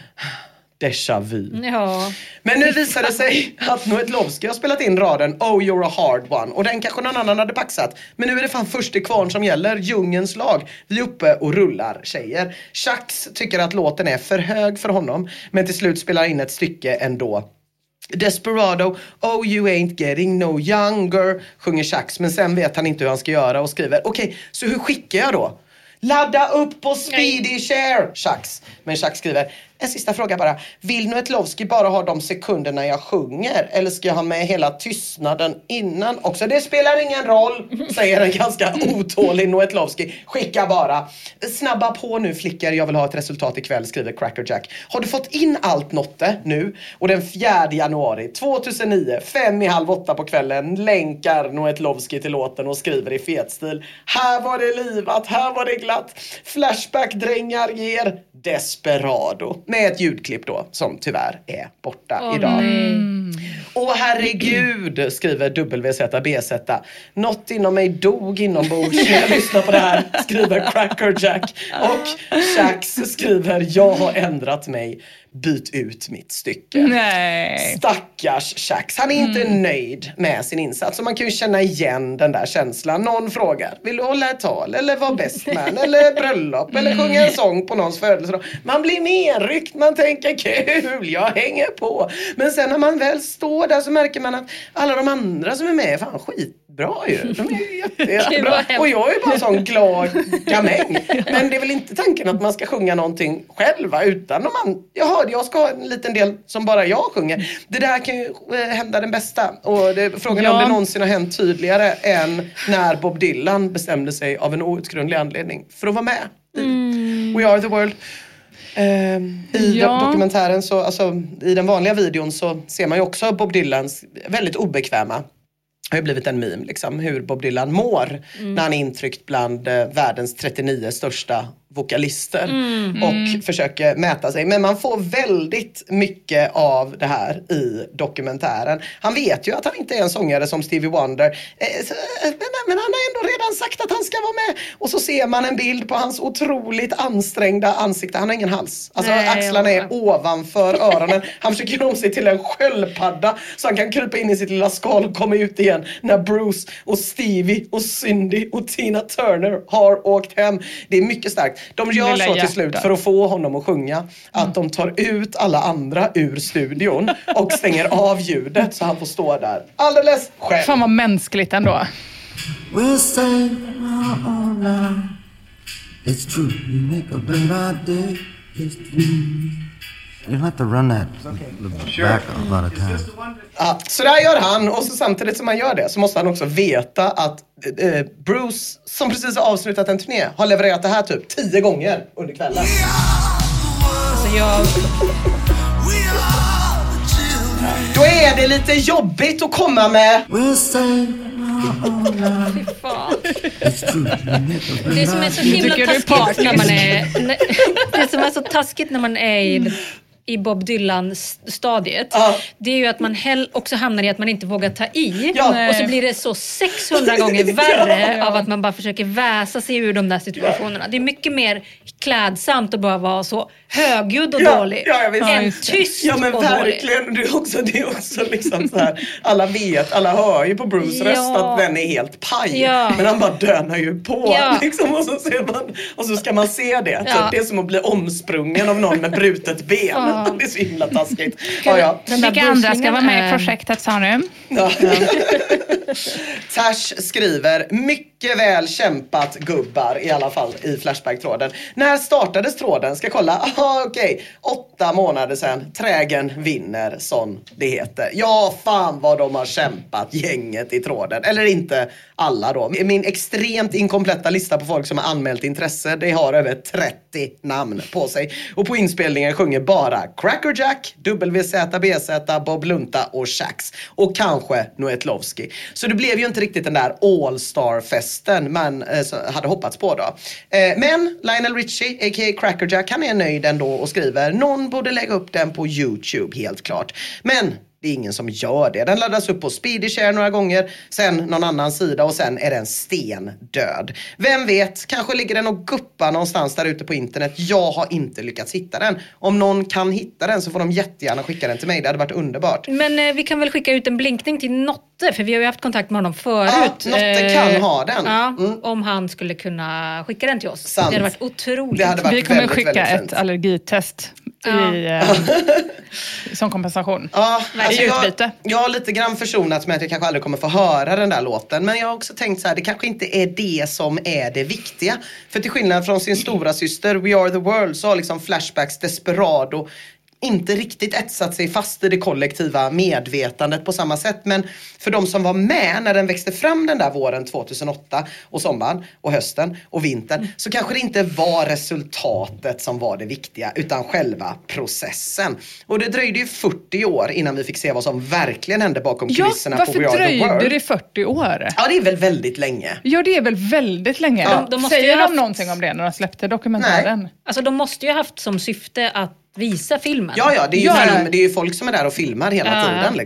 déjà vu. Ja. Men nu visar det sig att Noetlovski har spelat in raden Oh you're a hard one. Och den kanske någon annan hade paxat. Men nu är det fan först i kvarn som gäller. Djungens lag. Vi är uppe och rullar, tjejer. Shax tycker att låten är för hög för honom. Men till slut spelar in ett stycke ändå. Desperado, oh you ain't getting no younger, sjunger Shax. Men sen vet han inte hur han ska göra och skriver: okej, okay, så hur skickar jag då? Ladda upp på Speedy Share, Shax. Men Shax skriver: en sista fråga bara. Vill Noetlovski bara ha de sekunderna jag sjunger? Eller ska jag ha med hela tystnaden innan också? Det spelar ingen roll, säger en ganska otålig Noetlovski. Skicka bara. Snabba på nu, flickor. Jag vill ha ett resultat ikväll, skriver Crackerjack. Har du fått in allt, Notte, nu? Och den fjärde januari tjugohundranio, fem i halv åtta på kvällen, länkar Noetlovski till låten och skriver i fetstil: här var det livat, här var det glatt. Flashback-drängar ger Desperado. Med ett ljudklipp då, som tyvärr är borta oh, idag. Mm. Åh herregud, skriver W Z B Z. Något inom mig dog inombords när jag lyssnar på det här, skriver Crackerjack. Och Shax skriver: jag har ändrat mig. byt ut mitt stycke. Nej. Stackars Shax. Han är inte Mm. nöjd med sin insats. Och man kan ju känna igen den där känslan. Någon frågar, vill du hålla ett tal? Eller vara best man? Eller bröllop? Mm. Eller sjunga en sång på någons födelsedag? Man blir nerryckt. Man tänker, kul, jag hänger på. Men sen när man väl står där så märker man att alla de andra som är med är fan skitbra ju. De är ju jätte, jättebra. Och jag är bara en sån glad gamäng. Men det är väl inte tanken att man ska sjunga någonting själv, va? Utan om man, jaha, jag ska ha en liten del som bara jag sjunger. Det där kan ju hända den bästa. Och det, frågan är Ja. om det någonsin har hänt tydligare än när Bob Dylan bestämde sig av en outgrundlig anledning för att vara med i Mm. We Are The World. Um, I Ja. do- dokumentären så, alltså, i den vanliga videon så ser man ju också Bob Dylans väldigt obekväma, har ju blivit en meme liksom, hur Bob Dylan mår Mm. när han är intryckt bland eh, världens trettionio största vokalister Mm. och Mm. försöker mäta sig. Men man får väldigt mycket av det här i dokumentären. Han vet ju att han inte är en sångare som Stevie Wonder. Eh, så, eh, men, men han har ändå redan sagt att han ska vara med. Och så ser man en bild på hans otroligt ansträngda ansikte. Han har ingen hals. Alltså Nej, axlarna ja. är ovanför öronen. Han försöker göra om sig till en sköldpadda så han kan krypa in i sitt lilla skal och komma ut igen när Bruce och Stevie och Cindy och Tina Turner har åkt hem. Det är mycket starkt. De gör Lilla så till hjärtat. slut för att få honom att sjunga att de tar ut alla andra ur studion och stänger av ljudet så han får stå där alldeles själv. Fan vad mänskligt ändå. We'll say our own life. It's true. You make a better day. It's true. You have to run that the back a lot of times. Ja, så där gör han, och så samtidigt som han gör det så måste han också veta att eh, Bruce, som precis har avslutat en turné, har levererat det här typ tio gånger under kvällen. Alltså jag, Då är det lite jobbigt att komma med We'll say our own life. fan. It's true. You make a Det som är så himla Tycker du är taskigt när man är... när- Det som är så taskigt när man är i, i Bob Dylan-stadiet, Ja. det är ju att man hell också hamnar i att man inte vågar ta i. Ja. Och så blir det så sexhundra gånger värre av att man bara försöker väsa sig ur de där situationerna. Det är mycket mer klädsamt att bara vara så högljudd och Ja, dålig ja, jag vet. Ja, än just det. tyst Ja men och dålig. verkligen, det är också, det är också liksom så här, alla vet, alla hör ju på Bruce Ja. röst att den är helt paj. Ja. Men han bara dönar ju på Ja. liksom, och så ser man, och så ska man se det. Ja. Så det är som att bli omsprungen av någon med brutet ben. Ja. Det är så himla taskigt. Ja, ja. Den där Vilka andra ska buslingen vara med i är- projektet, sa du? Ja. Tash skriver, mycket väl kämpat gubbar i alla fall i Flashback-tråden. När startades tråden? Ska kolla. Aha, okej. Åtta månader sedan. Trägen vinner, som det heter. Ja, fan vad de har kämpat, gänget i tråden. Eller inte alla då. Min extremt inkompletta lista på folk som har anmält intresse, det har över trettio namn på sig. Och på inspelningen sjunger bara Cracker Jack, W Z B Z, Bob Lunta och Shax. Och kanske Noetlovski. Så det blev ju inte riktigt den där All-Star-festen man eh, så hade hoppats på då. Eh, men Lionel Richie, a k a. Cracker Jack, han är nöjd ändå och skriver, någon borde lägga upp den på YouTube, helt klart. Men det är ingen som gör det. Den laddas upp på SpeedyShare några gånger, sen någon annan sida och sen är den stendöd. Vem vet, kanske ligger den och guppar någonstans där ute på internet. Jag har inte lyckats hitta den. Om någon kan hitta den så får de jättegärna skicka den till mig. Det hade varit underbart. Men eh, vi kan väl skicka ut en blinkning till Notte, för vi har ju haft kontakt med honom förut. Ja, Notte kan ha den. Ja, Mm. om han skulle kunna skicka den till oss. Sant. Det hade varit otroligt. Det hade varit Vi kommer väldigt, skicka väldigt ett fint. allergitest Ja. i, eh, som kompensation. Ja, alltså I jag, utbyte. jag har lite grann försonats med att jag kanske aldrig kommer få höra den där låten. Men jag har också tänkt så här, det kanske inte är det som är det viktiga. För till skillnad från sin stora syster We Are The World så har liksom Flashbacks Desperado inte riktigt etsat sig fast i det kollektiva medvetandet på samma sätt. Men för de som var med när den växte fram den där våren tjugohundraåtta och sommaren och hösten och vintern, så kanske det inte var resultatet som var det viktiga utan själva processen. Och det dröjde ju fyrtio år innan vi fick se vad som verkligen hände bakom Ja, kulisserna på varför We Are The dröjde World. det fyrtio år? Ja, det är väl väldigt länge. Ja, det är väl väldigt länge. Ja, de måste Säger ju de haft- någonting om det när de släppte dokumentären? Alltså de måste ju ha haft som syfte att visa filmen. Ja, ja, det är ju, Ja. film, det är ju folk som är där och filmar hela Ja. tiden liksom.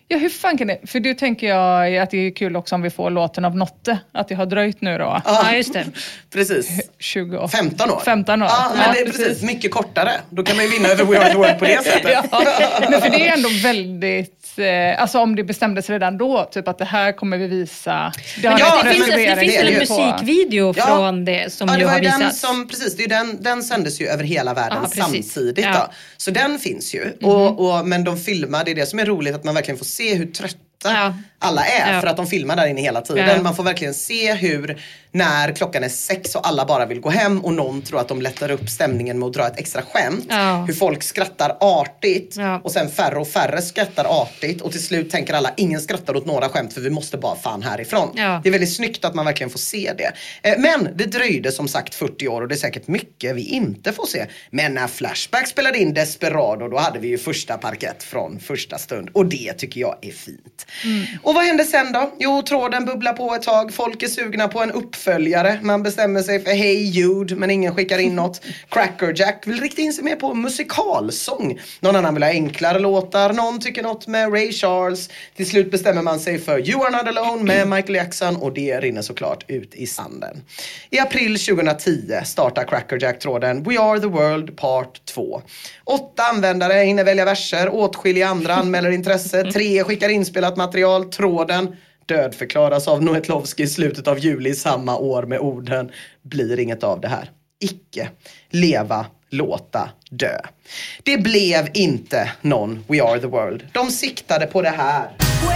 Ja, hur fan kan det? För det tänker jag att det är kul också om vi får låten av Notte. Att det har dröjt nu då. Ja, just det. Precis. tjugo femton år. femton år. Ja, men ja, det är precis. precis. Mycket kortare. Då kan man ju vinna över We Are The World på det sättet. Ja, men för det är ändå väldigt... Eh, alltså om det bestämdes redan då, typ att det här kommer vi visa. Det, men ja, det, det, finns, det finns en det musikvideo ja. från det som ja, det ju har den visats. Som, precis, det är den, den sändes ju över hela världen ja, samtidigt. Ja. Då. Så den finns ju. Mm-hmm. Och, och, men de filmar, det är det som är roligt, att man verkligen får se hur trött ja. alla är. Ja. För att de filmar där inne hela tiden. Ja. Man får verkligen se hur, när klockan är sex och alla bara vill gå hem och någon tror att de lättar upp stämningen med att dra ett extra skämt. Ja. Hur folk skrattar artigt. Ja. Och sen färre och färre skrattar artigt. Och till slut tänker alla, ingen skrattar åt några skämt för vi måste bara fan härifrån. Ja. Det är väldigt snyggt att man verkligen får se det. Men det dröjde som sagt fyrtio år och det är säkert mycket vi inte får se. Men när Flashback spelade in Desperado, då hade vi ju första parkett från första stund. Och det tycker jag är fint. Mm. Och vad hände sen då? Jo, tråden bubblar på ett tag. Folk är sugna på en uppföljare. Man bestämmer sig för Hey Jude, men ingen skickar in något. Crackerjack vill rikta in sig mer på musikalsång. Någon annan vill ha enklare låtar. Någon tycker något med Ray Charles. Till slut bestämmer man sig för You Are Not Alone med Michael Jackson. Och det rinner såklart ut i sanden. I april tjugohundratio startar Crackerjack-tråden We Are The World Part två. Åtta användare hinner välja verser. Åtskilliga andra anmäler intresse. Tre skickar inspelat material. Tråden dödförklaras av Noetlovski i slutet av juli samma år med orden blir inget av det här. Icke leva, låta, dö. Det blev inte någon We Are The World. De siktade på det här.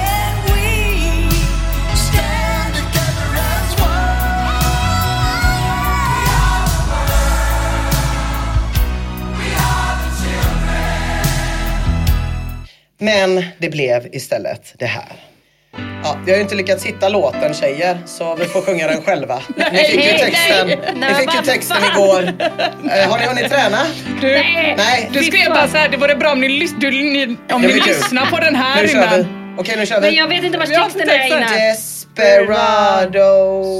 Men det blev istället det här. Ja, vi har ju inte lyckats hitta låten, tjejer, så vi får sjunga den själva. Nej, ni fick ju nej, texten, nej, ni fick ju texten igår. Uh, har ni hunnit träna? Du, nej, nej. du skrev bara så här, det vore bra om ni, lys- du, ni, om ni lyssnar på den här nu innan. Okej, okay, nu kör vi. Men jag vet inte vad texten är innan. Desperado.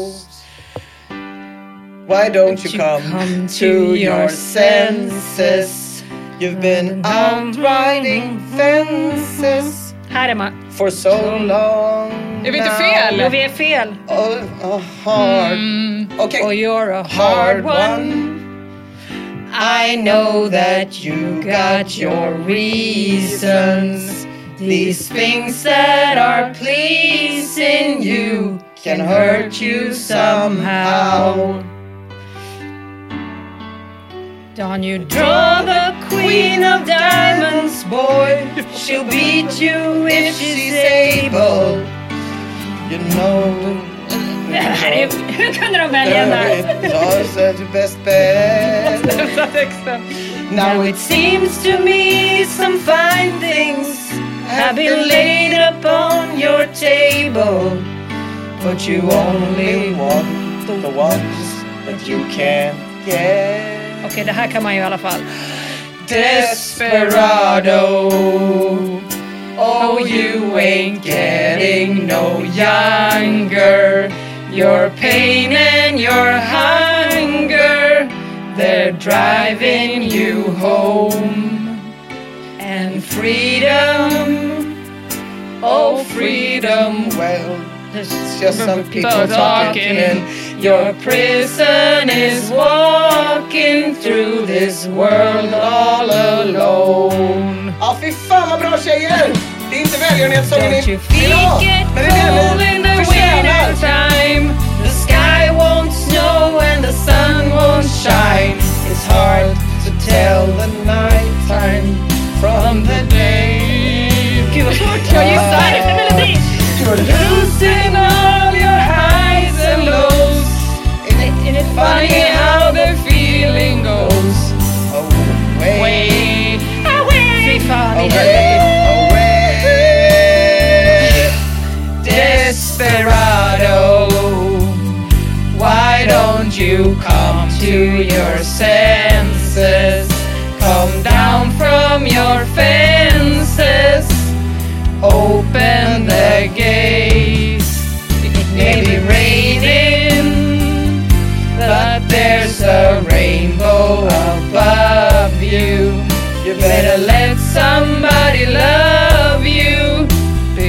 Why don't you come to your senses? You've been out riding fences. Här är man. For so long. Är vi inte fel? Jo, vi är fel. Oh, a hard. Mm. Okay. Oh, you're a hard one. I know that you got your reasons. These things that are pleasing you can hurt you somehow. Don't you draw the queen of diamonds, boy. She'll beat you if she's able. You know. Hur kunde de välja den där? Best bet. Now it seems to me some fine things have been laid upon your table, but you only want the ones that you can't get. Okej, okay, det här kan man ju i alla fall. Desperado. Oh, you ain't getting no younger. Your pain and your hunger, they're driving you home. And freedom, oh freedom, well, it's just some people talking. Your prison is walking through this world all alone. Ja, fy fan vad bra tjejer! Det är inte välgörenhetssången ni vill ha, men det är det ni förtjänar. The sky won't snow and the sun won't shine. It's hard to tell the night time from the day. Gud vad svårt, jag gissar efter melodi. You're losing all your highs and lows. Isn't it funny how the feeling goes away, away, fy fan i away, away. Desperado, why don't you come to your senses? Come down from your fences. Open the gates. It may be raining, but there's a rainbow above you. You better let somebody love you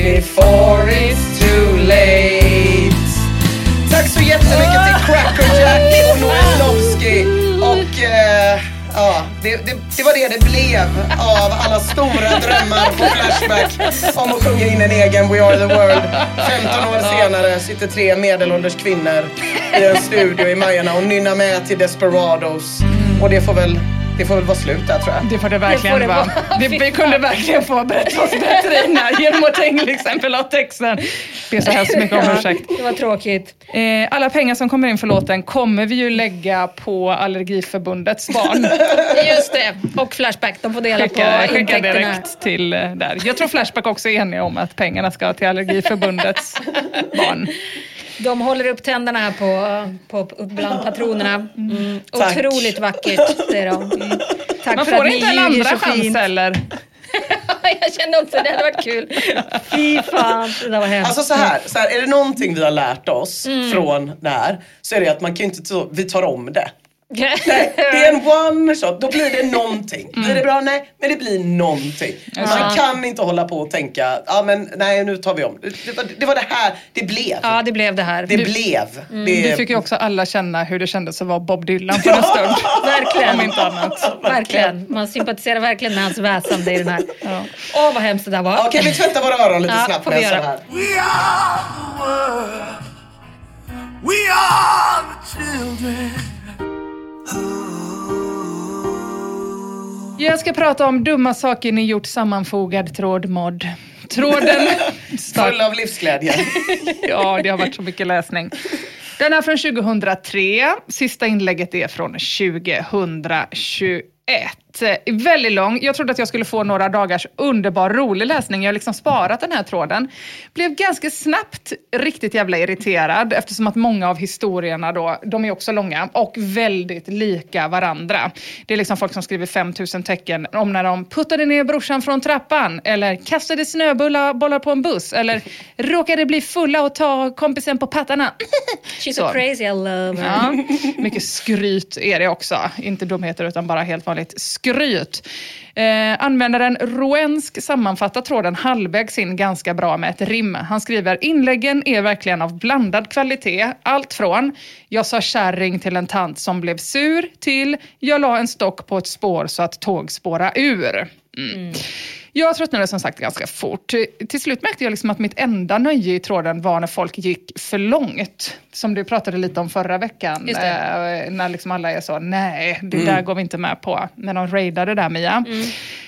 before it's too late. Tack så jättemycket till Crackerjack och Noislovski. Och eh, ja, det, det, det var det det blev av alla stora drömmar på Flashback om att sjunga in en egen We Are The World. femton år senare sitter tre medelålders kvinnor i en studio i Majerna och nynnar med till Desperados. Och det får väl... Det får väl vara slut där, tror jag. Det får det verkligen det får det vara. vara. Det, vi kunde verkligen få berätta oss bättre innan genom att till exempel av texten. Det är så här så mycket om ursäkt. Det var tråkigt. Eh, alla pengar som kommer in för låten kommer vi ju lägga på Allergiförbundets barn. Just det. Och Flashback, de får dela skicka, på skicka intäkterna. direkt till eh, där. Jag tror Flashback också är enig om att pengarna ska till Allergiförbundets barn. De håller upp tänderna här på, på bland patronerna. Mm. Otroligt vackert, säger de. Mm. Tack Man för får att inte ni en andra så chans fint. eller? Jag kände också det hade varit kul. Fy fan, det där var hemskt. Alltså så här, så här, är det någonting vi har lärt oss mm. från det här, så är det att man kan inte ta, vi tar om det. Nej, det är en one shot, då blir det någonting. Blir det bra? Nej, men det blir någonting. Man Ja. kan inte hålla på och tänka, ja men nej, nu tar vi om. Det var det, var det här, det blev. Ja, det blev det här. Det blev. Mm. Det... Vi fick ju också alla känna hur det kändes att vara Bob Dylan för en stund. Verkligen. Om inte annat. Verkligen. Man sympatiserar verkligen med hans väsande i den här. Åh, ja. vad hemskt det där var. Okej, okay, vi tvättar våra öron lite ja, snabbt får med vi så göra. här. We are the world. We are the children. Jag ska prata om dumma saker ni gjort sammanfogad trådmod. Tråden... Full av livsglädje. Ja, det har varit så mycket läsning. Den är från tjugohundratre. Sista inlägget är från tjugohundratjugoett. Väldigt lång. Jag trodde att jag skulle få några dagars underbar rolig läsning. Jag har liksom sparat den här tråden. Blev ganska snabbt riktigt jävla irriterad. Eftersom att många av historierna då, de är också långa. Och väldigt lika varandra. Det är liksom folk som skriver femtusen tecken om när de puttade ner brorsan från trappan. Eller kastade snöbollar på en buss. Eller råkade bli fulla och ta kompisen på pattarna. She's so crazy, I love her. Ja, mycket skryt är det också. Inte dumheter utan bara helt vanligt skryt. Eh, användaren Roensk sammanfattar tråden halvvägs in ganska bra med ett rim. Han skriver, inläggen är verkligen av blandad kvalitet. Allt från, jag sa kärring till en tant som blev sur, till jag la en stock på ett spår så att tåg spåra ur. Mm. Mm. Jag tröttnade som sagt ganska fort. Till slut märkte jag liksom att mitt enda nöje i tråden var när folk gick för långt. Som du pratade lite om förra veckan. Eh, när liksom alla är så, nej, det mm. där går vi inte med på. När de raidade där, Mia. Mm.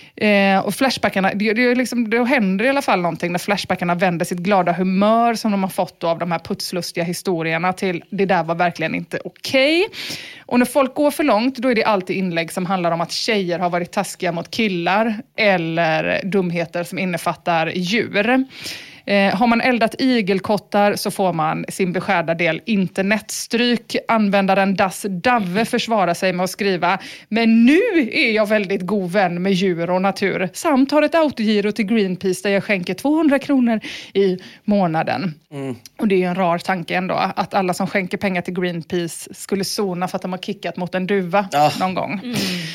Eh, och flashbackarna, det, det, liksom, det händer i alla fall någonting när flashbackarna vänder sitt glada humör som de har fått av de här putslustiga historierna till det där var verkligen inte okej. Okay. Och när folk går för långt, då är det alltid inlägg som handlar om att tjejer har varit taskiga mot killar eller dumheter som innefattar djur. Eh, har man eldat igelkottar så får man sin beskärda del internetstryk. Användaren Das Dave försvarar sig med att skriva, men nu är jag väldigt god vän med djur och natur. Samt har ett autogiro till Greenpeace där jag skänker tvåhundra kronor i månaden. Mm. Och det är ju en rar tanke ändå, att alla som skänker pengar till Greenpeace skulle sona för att de har kickat mot en duva ah. någon gång. Mm.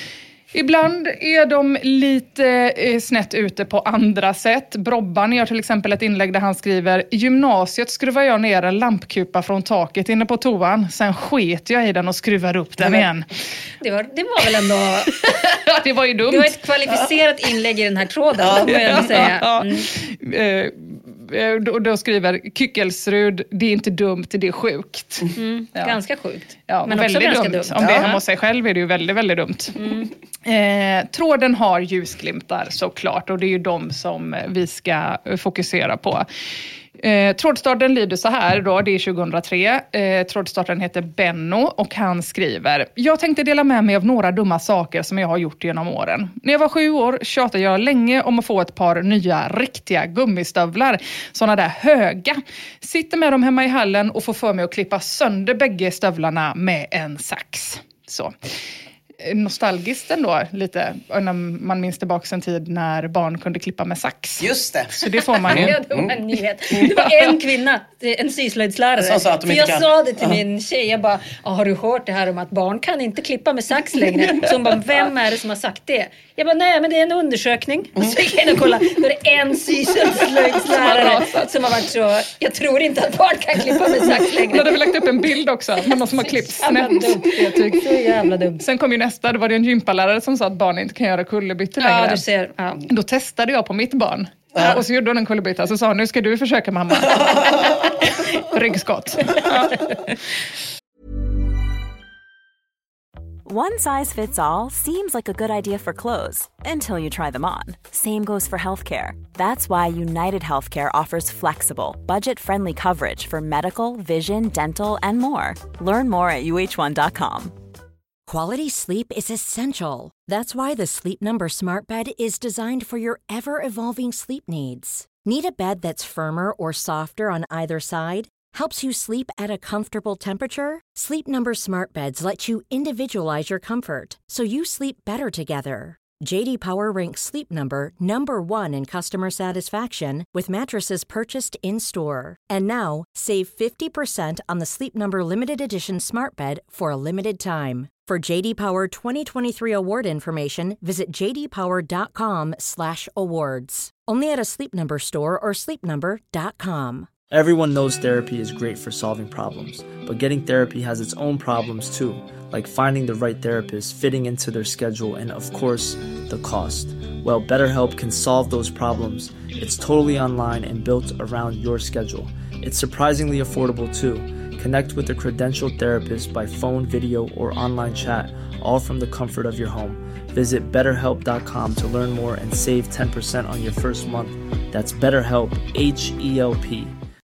Ibland är de lite eh, snett ute på andra sätt. Brobban gör till exempel ett inlägg där han skriver, i gymnasiet skruvar jag ner en lampkupa från taket inne på toan. Sen sket jag i den och skruvar upp den igen. Det var, det var väl ändå... Det var ju dumt. Det var ett kvalificerat inlägg i den här tråden, ja. Får jag säga. Mm. Eh, Då, då skriver Kyckelsrud, det är inte dumt, det är sjukt. Mm, ja. Ganska sjukt. Ja, men också väldigt ganska dumt. dumt. Om det är ja. hemma hos sig själv är det ju väldigt, väldigt dumt. Mm. Eh, tråden har ljusglimtar såklart och det är ju de som vi ska fokusera på. Eh, trådstarten lyder så här då, det är tjugohundratre. Eh, trådstarten heter Benno och han skriver, jag tänkte dela med mig av några dumma saker som jag har gjort genom åren. När jag var sju år tjatade jag länge om att få ett par nya riktiga gummistövlar. Såna där höga. Sitter med dem hemma i hallen och får för mig att klippa sönder bägge stövlarna med en sax. Så. nostalgiskt ändå lite. När man minns tillbaka en tid när barn kunde klippa med sax. Just det. Så det får man ju. Ja, det var en nyhet. Det var en kvinna, en syslöjdslärare. Som sa att de För inte jag kan. sa det till min tjej. Jag bara, har du hört det här om att barn kan inte klippa med sax längre? Så hon bara, vem är det som har sagt det? Jag bara, nej men det är en undersökning. Och så gick jag in och kollade. Då är det en syslöjdslärare som har varit så, jag tror inte att barn kan klippa med sax längre. Hon hade vi lagt upp en bild också med någon som har klippt snett. Så jävla dumt. Sen kom ju nästa, då var det en gympalärare som sa att barn inte kan göra kullerbyttor längre. Ja, du ser. Ja. Då testade jag på mitt barn. Ja. Och så gjorde hon en kullerbytta. Så sa hon, nu ska du försöka mamma. Ryggskott. Ja. One size fits all seems like a good idea for clothes until you try them on. Same goes for healthcare. That's why United Healthcare offers flexible, budget-friendly coverage for medical, vision, dental, and more. Learn more at U H one dot com. Quality sleep is essential. That's why the Sleep Number Smart Bed is designed for your ever-evolving sleep needs. Need a bed that's firmer or softer on either side? Helps you sleep at a comfortable temperature? Sleep Number Smart Beds let you individualize your comfort, so you sleep better together. J D Power ranks Sleep Number number one in customer satisfaction with mattresses purchased in-store. And now, save fifty percent on the Sleep Number Limited Edition Smart Bed for a limited time. For J D Power twenty twenty-three award information, visit j d power dot com slash awards. Only at a Sleep Number store or sleep number dot com. Everyone knows therapy is great for solving problems, but getting therapy has its own problems too, like finding the right therapist, fitting into their schedule, and of course, the cost. Well, BetterHelp can solve those problems. It's totally online and built around your schedule. It's surprisingly affordable too. Connect with a credentialed therapist by phone, video, or online chat, all from the comfort of your home. Visit better help dot com to learn more and save ten percent on your first month. That's BetterHelp, H E L P.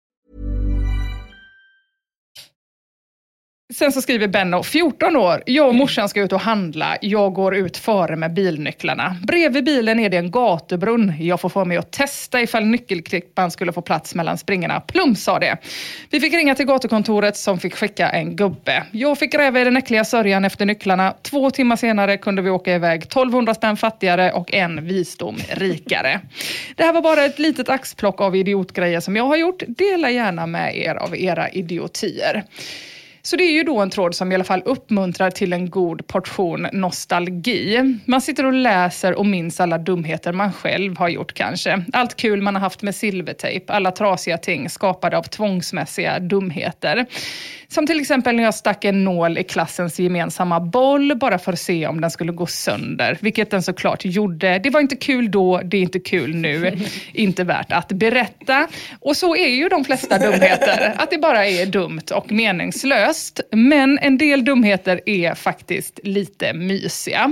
Sen så skriver Benno, fjorton år, jag och morsan ska ut och handla, jag går ut före med bilnycklarna. Bredvid bilen är det en gatubrunn, jag får få mig att testa ifall nyckelklippan skulle få plats mellan springorna. Plum, sa det. Vi fick ringa till gatukontoret som fick skicka en gubbe. Jag fick gräva i den äckliga sörjan efter nycklarna. Två timmar senare kunde vi åka iväg tolvhundra spänn fattigare och en visdom rikare. Det här var bara ett litet axplock av idiotgrejer som jag har gjort. Dela gärna med er av era idiotier. Så det är ju då en tråd som i alla fall uppmuntrar till en god portion nostalgi. Man sitter och läser och minns alla dumheter man själv har gjort kanske. Allt kul man har haft med silvertejp, alla trasiga ting skapade av tvångsmässiga dumheter. Som till exempel när jag stack en nål i klassens gemensamma boll bara för att se om den skulle gå sönder. Vilket den såklart gjorde. Det var inte kul då, det är inte kul nu. Inte värt att berätta. Och så är ju de flesta dumheter. Att det bara är dumt och meningslöst. Men en del dumheter är faktiskt lite mysiga.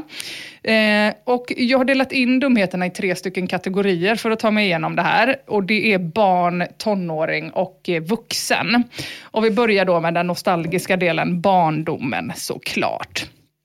Eh, och jag har delat in dumheterna i tre stycken kategorier för att ta mig igenom det här. Och det är barn, tonåring och eh, vuxen. Och vi börjar då med den nostalgiska delen, barndomen såklart.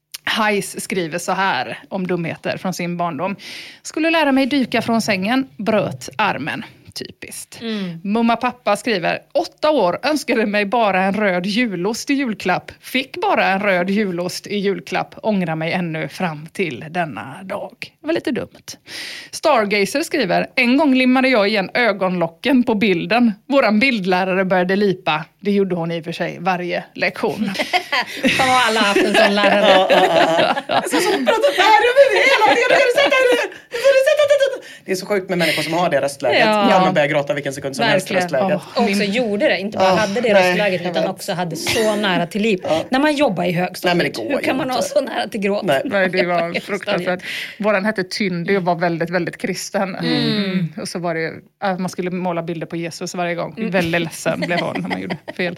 Heiss skriver så här om dumheter från sin barndom. Skulle lära mig dyka från sängen, bröt armen. Typiskt. Mm. Mumma pappa skriver, åtta år, önskade mig bara en röd julost i julklapp. Fick bara en röd julost i julklapp. Ångrar mig ännu fram till denna dag. Det var lite dumt. Stargazer skriver, en gång limmade jag igen ögonlocken på bilden. Våran bildlärare började lipa. Det gjorde hon i och för sig varje lektion. Fan vad alla haft en sån lärare. Ja, ja, ja, ja. Så som pratar hela tiden. Det är så sjukt med människor som har det röstläget. Ja. Ja, man börjar gråta vilken sekund som helst röstläget. Oh, och också gjorde det. Inte bara oh, hade det nej, röstläget utan också hade så nära till liv. Ja. När man jobbar i högstadiet. Nej, men det går hur kan man inte ha så nära till gråt? Nej, nej det var fruktansvärt. Våran hette Tyndy och var väldigt, väldigt kristen. Mm. Mm. Och så var det att man skulle måla bilder på Jesus varje gång. Mm. Väldigt ledsen blev hon när man gjorde fel.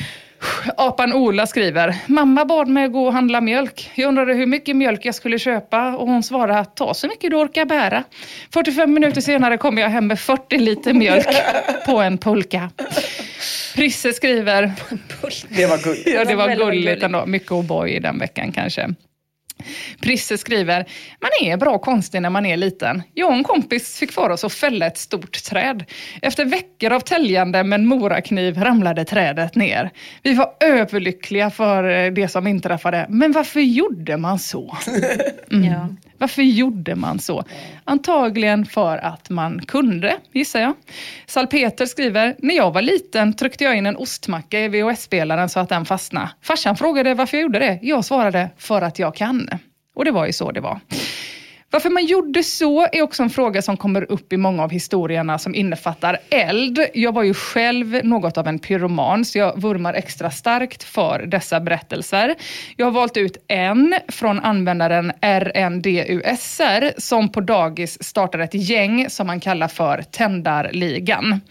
Apan Ola skriver, mamma bad mig gå och handla mjölk. Jag undrade hur mycket mjölk jag skulle köpa och hon svarade, ta så mycket du orkar bära. fyrtiofem minuter senare kom jag hem med fyrtio liter mjölk på en pulka. Prisse skriver, det var gulligt. Ja, det var gulligt ändå. Mycket O'boy i den veckan kanske. Prisse skriver, man är bra konstig när man är liten. Jag och en kompis fick för oss att fälla ett stort träd. Efter veckor av täljande med en morakniv ramlade trädet ner. Vi var överlyckliga för det som inträffade. Men varför gjorde man så? Mm. Ja. Varför gjorde man så? Antagligen för att man kunde, gissar jag. Salpeter skriver, när jag var liten tryckte jag in en ostmacka i V H S-spelaren så att den fastnade. Farsan frågade varför jag gjorde det. Jag svarade, för att jag kan. Och det var ju så det var. Varför man gjorde så är också en fråga som kommer upp i många av historierna som innefattar eld. Jag var ju själv något av en pyroman så jag vurmar extra starkt för dessa berättelser. Jag har valt ut en från användaren R N D U S R som på dagis startar ett gäng som man kallar för Tändarligan.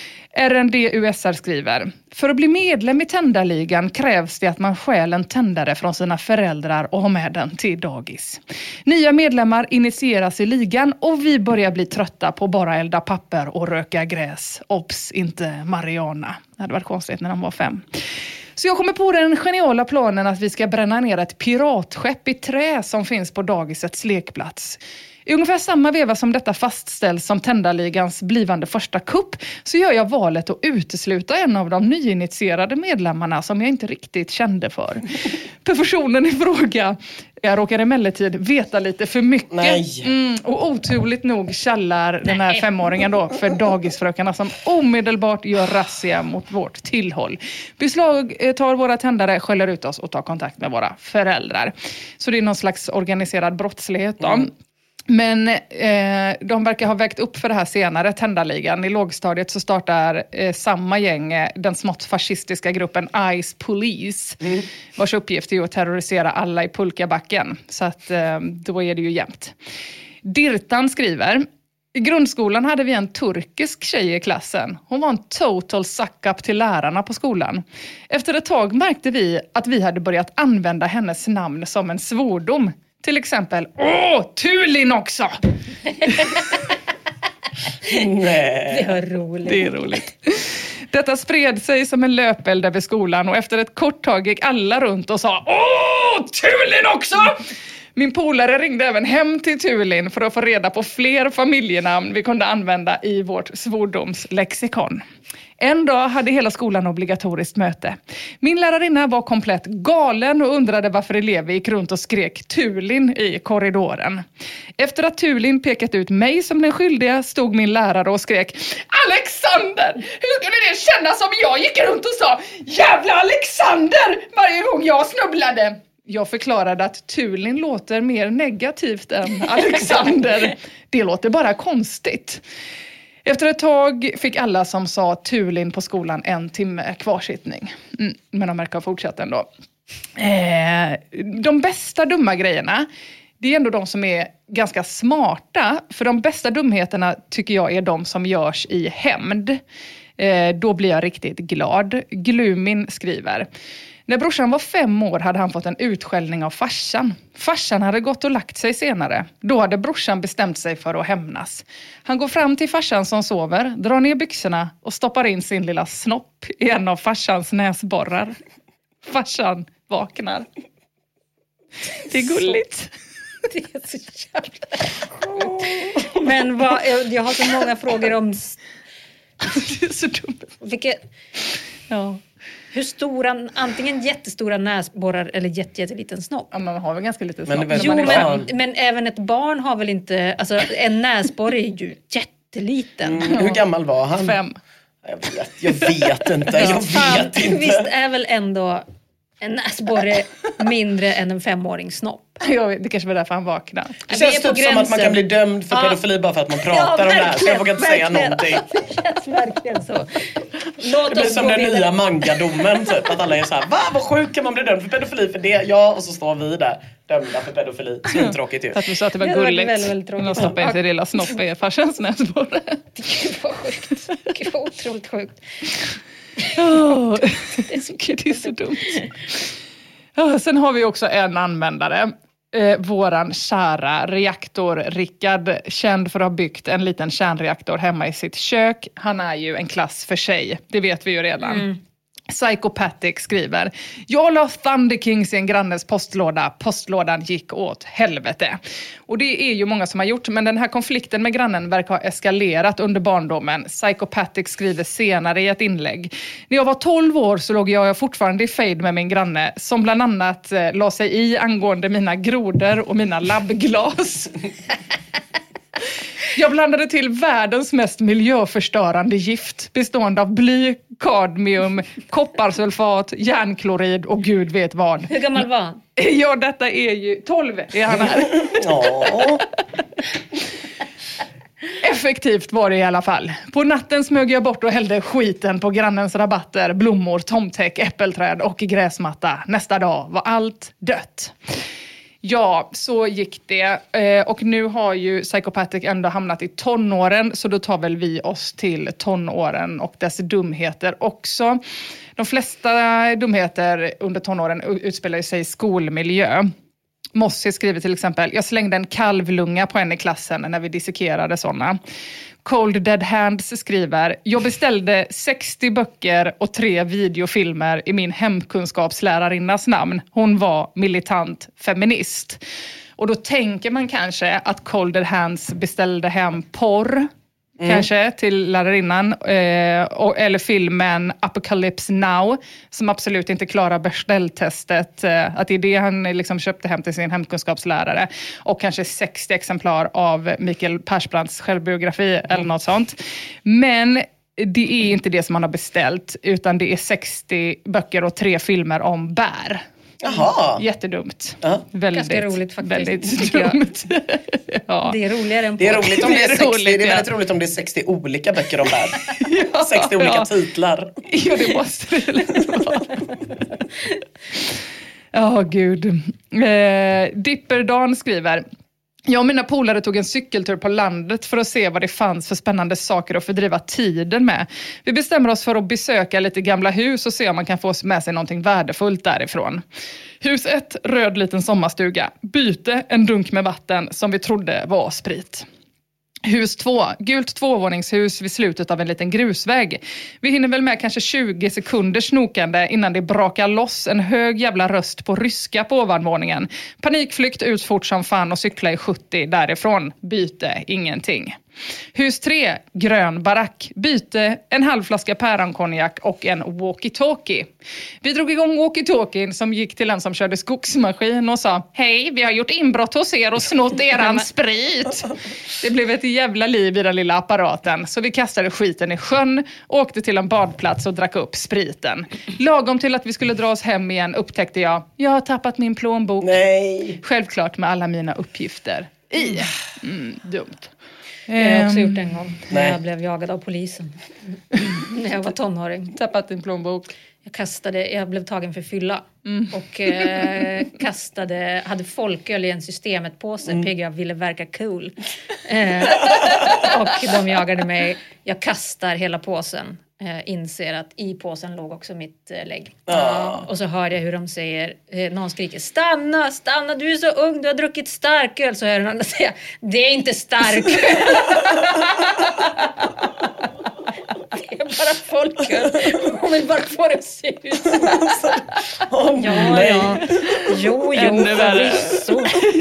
R N D U S R skriver, för att bli medlem i Tändarligan krävs det att man stjäl en tändare från sina föräldrar och har med den till dagis. Nya medlemmar initieras i ligan och vi börjar bli trötta på bara elda papper och röka gräs. Ops, inte marijuana. Det hade varit konstigt när de var fem. Så jag kommer på den geniala planen att vi ska bränna ner ett piratskepp i trä som finns på dagisets lekplats. I ungefär samma veva som detta fastställs som Tändarligans blivande första kupp så gör jag valet att utesluta en av de nyinitierade medlemmarna som jag inte riktigt kände för. Personen i fråga, jag råkar emellertid veta lite för mycket. Nej. Mm, och oturligt nog kallar den här femåringen då för dagisfrökarna som omedelbart gör razzia mot vårt tillhåll. Beslag tar våra tändare, skäller ut oss och tar kontakt med våra föräldrar. Så det är någon slags organiserad brottslighet då. Mm. Men eh, de verkar ha vägt upp för det här senare, Tändarligan. I lågstadiet så startar eh, samma gäng eh, den smått fascistiska gruppen Ice Police. Mm. Vars uppgift är att terrorisera alla i pulkabacken. Så att eh, då är det ju jämnt. Dirtan skriver, i grundskolan hade vi en turkisk tjej i klassen. Hon var en total suck-up till lärarna på skolan. Efter ett tag märkte vi att vi hade börjat använda hennes namn som en svordom. Till exempel, åh, Tulin också! Nej. Det var roligt. Det är roligt. Detta spred sig som en löpeld över skolan och efter ett kort tag gick alla runt och sa, åh, Tulin också! Min polare ringde även hem till Tulin för att få reda på fler familjenamn vi kunde använda i vårt svordomslexikon. En dag hade hela skolan obligatoriskt möte. Min lärarinna var komplett galen och undrade varför elever gick runt och skrek Tulin i korridoren. Efter att Tulin pekat ut mig som den skyldiga stod min lärare och skrek Alexander! Hur skulle det kännas om jag gick runt och sa Jävla Alexander varje gång jag snubblade? Jag förklarade att Tulin låter mer negativt än Alexander. Det låter bara konstigt. Efter ett tag fick alla som sa Tulin på skolan en timme kvarsittning. Mm, men de verkar ha fortsatt ändå. Eh, de bästa dumma grejerna, det är ändå de som är ganska smarta. För de bästa dumheterna tycker jag är de som görs i hämnd. Eh, då blir jag riktigt glad. Glumin skriver. När brorsan var fem år hade han fått en utskällning av farsan. Farsan hade gått och lagt sig senare. Då hade brorsan bestämt sig för att hämnas. Han går fram till farsan som sover, drar ner byxorna och stoppar in sin lilla snopp i en av farsans näsborrar. Farsan vaknar. Det är gulligt. Det är så jävla... Men vad, jag har så många frågor om... Det är så dumt. Vilket... Ja. Hur stora, antingen jättestora näsborrar eller jätte, jätteliten snopp? Ja, man har väl ganska liten snopp. Men, jo, men, men även ett barn har väl inte... Alltså, en näsborre är ju jätteliten. Mm, hur gammal var han? Fem. Jag vet, jag vet inte, jag vet inte. Visst är väl ändå en näsborre mindre än en femårings snopp? Ja, det kanske var därför han vaknade. Det känns typ som att man kan bli dömd för ja. pedofili bara för att man pratar ja, om det här. Så jag vågar inte säga någonting. Det känns verkligen så. Låt det blir som den nya manga-domen typ. Att alla är så här, va vad sjukt kan man bli dömd för pedofili för det? Ja, och så står vi där dömda för pedofili. Svintråkigt ju. Att du sa att det var det gulligt. Väldigt, väldigt tråkigt. Man stoppar in sin lilla snopp i farsans näsborre. Gud vad sjukt. Gud vad otroligt sjukt. Oh, det, är så, det är så dumt. Oh, sen har vi också en användare. Eh, våran kära reaktor Rickard, känd för att ha byggt en liten kärnreaktor hemma i sitt kök. Han är ju en klass för sig, det vet vi ju redan. Mm. Psychopathic skriver: jag la Thunder Kings i en grannes postlåda. Postlådan gick åt helvete. Och det är ju många som har gjort, men den här konflikten med grannen verkar ha eskalerat under barndomen. Psychopathic skriver senare i ett inlägg: när jag var tolv år så låg jag fortfarande i fejd med min granne, som bland annat eh, la sig i angående mina grodor och mina labbglas. Jag blandade till världens mest miljöförstörande gift bestående av bly, kadmium, kopparsulfat, järnklorid och gud vet vad. Hur gammal var han? Ja, detta är ju tolv är han här. Ja. Effektivt var det i alla fall. På natten smög jag bort och hällde skiten på grannens rabatter, blommor, tomtäck, äppelträd och gräsmatta. Nästa dag var allt dött. Ja, så gick det. Eh, och nu har ju Psychopathic ändå hamnat i tonåren, så då tar väl vi oss till tonåren och dess dumheter också. De flesta dumheter under tonåren utspelar sig i skolmiljö. Mossi skriver till exempel: jag slängde en kalvlunga på en i klassen när vi dissekerade sådana. Cold Dead Hands skriver: jag beställde sextio böcker och tre videofilmer i min hemkunskapslärarinnas namn. Hon var militant feminist. Och då tänker man kanske att Cold Dead Hands beställde hem porr. Mm. Kanske till lärarinnan eh, och, eller filmen Apocalypse Now som absolut inte klarar Bechdel-testet, eh, att det är det han liksom köpte hem till sin hemkunskapslärare, och kanske sextio exemplar av Mikael Persbrandts självbiografi mm. eller något sånt. Men det är inte det som han har beställt, utan det är sextio böcker och tre filmer om bär. Jaha. Jättedumt. Uh-huh. Väldigt, ganska roligt faktiskt. Väldigt dumt. Ja. Det är roligare än på. Det är roligt om det är sextio. roligt, det är väldigt ja. roligt om det är sextio olika böcker om bär. Ja, sextio olika ja. titlar. Ja, det måste det vara. Ja, oh, gud. Eh, Dipperdan skriver: jag och mina polare tog en cykeltur på landet för att se vad det fanns för spännande saker att fördriva tiden med. Vi bestämmer oss för att besöka lite gamla hus och se om man kan få med sig någonting värdefullt därifrån. Hus ett, röd liten sommarstuga. Byte, en dunk med vatten som vi trodde var sprit. Hus två, gult tvåvåningshus vid slutet av en liten grusväg. Vi hinner väl med kanske tjugo sekunder snokande innan det brakar loss en hög jävla röst på ryska på ovanvåningen. Panikflykt ut fort som fan och cykla i sjuttio därifrån. Byte, ingenting. Hus tre, grön barack. Byte, en halv flaska päronkonjak och en walkie-talkie. Vi drog igång walkie-talkien som gick till en som körde skogsmaskin och sa: hej, vi har gjort inbrott hos er och snott eran sprit. Det blev ett jävla liv i den lilla apparaten, så vi kastade skiten i sjön, åkte till en badplats och drack upp spriten. Lagom till att vi skulle dra oss hem igen upptäckte jag: jag har tappat min plånbok. Nej. Självklart med alla mina uppgifter i. Mm, dumt. Det har jag också gjort en gång när Nej. jag blev jagad av polisen. När jag var tonåring. Tappat din plånbok. Jag kastade, jag blev tagen för fylla. Mm. Och eh, kastade, hade folköl i en systemet på sig. Mm. Pigga ville verka cool. Eh, och de jagade mig. Jag kastar hela påsen. Eh, inser att i påsen låg också mitt eh, lägg. Ah. Och så hör jag hur de säger, eh, någon skriker: stanna, stanna, du är så ung, du har druckit starköl. Så hör den andra säga: det är inte stark. Det är bara folköl. Hon vill bara få det att se ut. Oh, Ja, nej. ja. Jo, jo, Ännu värre. förvisso.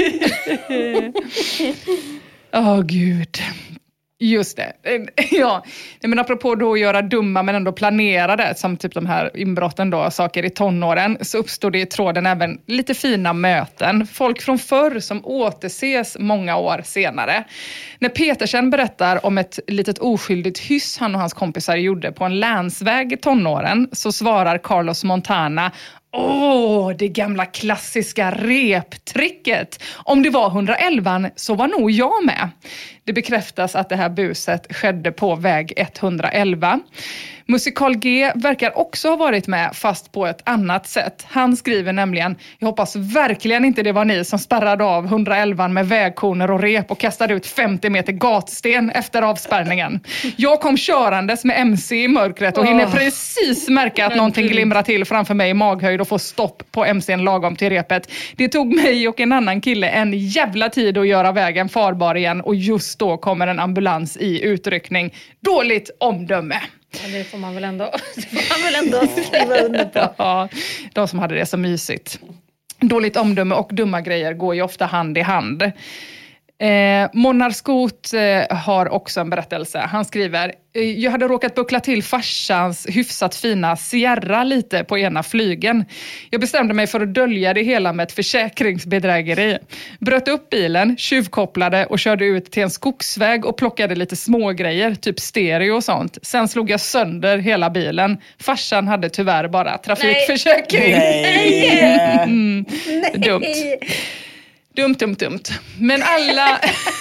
Åh, oh, gud. Just det. Ja, men apropå då att göra dumma men ändå planerade, som typ de här inbrotten då, saker i tonåren, så uppstår det i tråden även lite fina möten. Folk från förr som återses många år senare. När Petersen berättar om ett litet oskyldigt hyss han och hans kompisar gjorde på en länsväg i tonåren, så svarar Carlos Montana: åh, oh, det gamla klassiska reptricket. Om det var hundraelva så var nog jag med. Det bekräftas att det här buset skedde på väg etthundraelva. Musikal G verkar också ha varit med, fast på ett annat sätt. Han skriver nämligen: jag hoppas verkligen inte det var ni som spärrade av hundraelva med vägkoner och rep och kastade ut femtio meter gatsten efter avspärrningen. Jag kom körandes med M C i mörkret och hinner precis märka att någonting glimrar till framför mig i maghöjd och få stopp på M C:n lagom till repet. Det tog mig och en annan kille en jävla tid att göra vägen farbar igen, och just då kommer en ambulans i utryckning. Dåligt omdöme. Ja, det får man väl ändå, det får man väl ändå skriva under på. Ja, de som hade det så mysigt. Dåligt omdöme och dumma grejer går ju ofta hand i hand. Eh, Monnar Skot eh, har också en berättelse. Han skriver: jag hade råkat buckla till farsans hyfsat fina Sierra lite på ena flygen. Jag bestämde mig för att dölja det hela med ett försäkringsbedrägeri. Bröt upp bilen, tjuvkopplade och körde ut till en skogsväg och plockade lite små grejer, typ stereo och sånt. Sen slog jag sönder hela bilen. Farsan hade tyvärr bara trafikförsäkring. Nej. mm, dumt. Dumt, dumt, dumt. Men alla,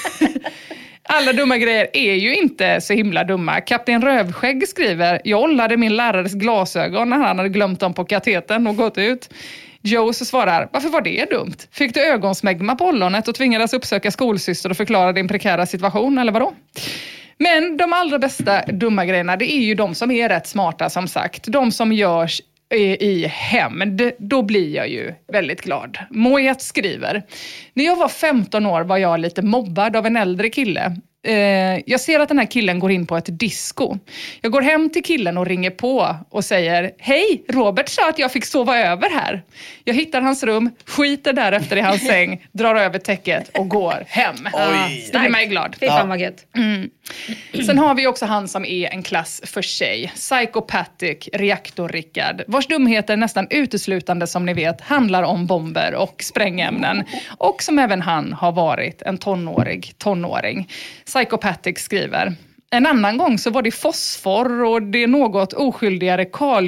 alla dumma grejer är ju inte så himla dumma. Kapten Rövskägg skriver: jag ollade min lärares glasögon när han hade glömt dem på kateten och gått ut. Joe så svarar: varför var det dumt? Fick du ögonsmegma på ollonet och tvingades uppsöka skolsyster och förklara din prekära situation, eller vadå? Men de allra bästa dumma grejerna, det är ju de som är rätt smarta, som sagt. De som görs i hämnd, då blir jag ju väldigt glad. Mojat skriver: när jag var femton år var jag lite mobbad av en äldre kille. Eh, jag ser att den här killen går in på ett disco. Jag går hem till killen och ringer på och säger: hej, Robert sa att jag fick sova över här. Jag hittar hans rum, skiter därefter i hans säng, drar över täcket och går hem. Oj. Det blir mig glad. Fy fan vad gött. Mm. Sen har vi också han som är en klass för sig. Psychopathic Reaktor-Rickard, vars dumheter nästan uteslutande, som ni vet, handlar om bomber och sprängämnen. Och som även han har varit en tonårig tonåring. Psychopathic skriver: en annan gång så var det fosfor och det något oskyldigare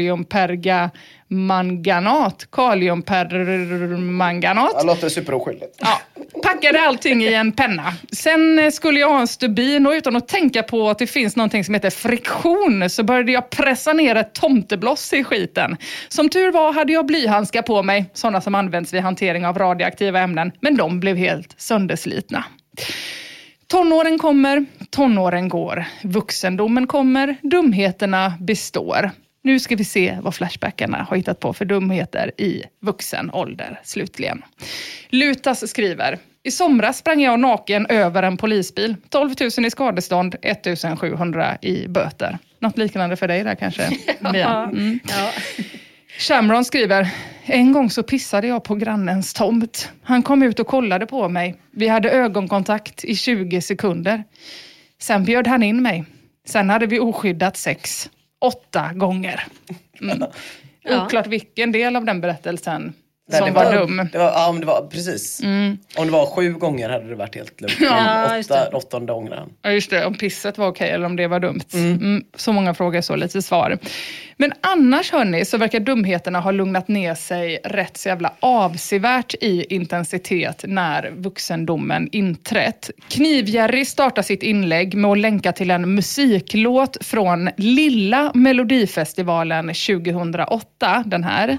kaliumpergamanganat. Kaliumpermanganat. Det låter superoskyldigt. Ja, packade allting i en penna. Sen skulle jag ha en stubin och utan att tänka på att det finns någonting som heter friktion så började jag pressa ner ett tomtebloss i skiten. Som tur var hade jag blyhandskar på mig, sådana som används vid hantering av radioaktiva ämnen, men de blev helt sönderslitna. Tonåren kommer, tonåren går. Vuxendomen kommer, dumheterna består. Nu ska vi se vad Flashbackarna har hittat på för dumheter i vuxen ålder, slutligen. Lutas skriver: i somras sprang jag naken över en polisbil. tolv tusen i skadestånd, ettusen sjuhundra i böter. Något liknande för dig där kanske, Mia? Mm. Ja. Shamron skriver: en gång så pissade jag på grannens tomt. Han kom ut och kollade på mig. Vi hade ögonkontakt i tjugo sekunder. Sen bjöd han in mig. Sen hade vi oskyddat sex. Åtta gånger. Mm. Ja. Oklart vilken del av den berättelsen Nej, som det var, var dum. Det var, ja, men det var precis. Mm. Om det var sju gånger hade det varit helt lugnt. Ja, just åtta, det. åttonde ångran. Ja, just det. Om pisset var okej eller om det var dumt. Mm. Mm, så många frågor, så lite svar. Men annars, hörni, så verkar dumheterna ha lugnat ner sig rätt så jävla avsevärt i intensitet när vuxendomen inträtt. Knivjerry startar sitt inlägg med att länka till en musiklåt från Lilla Melodifestivalen tjugohundraåtta. Den här.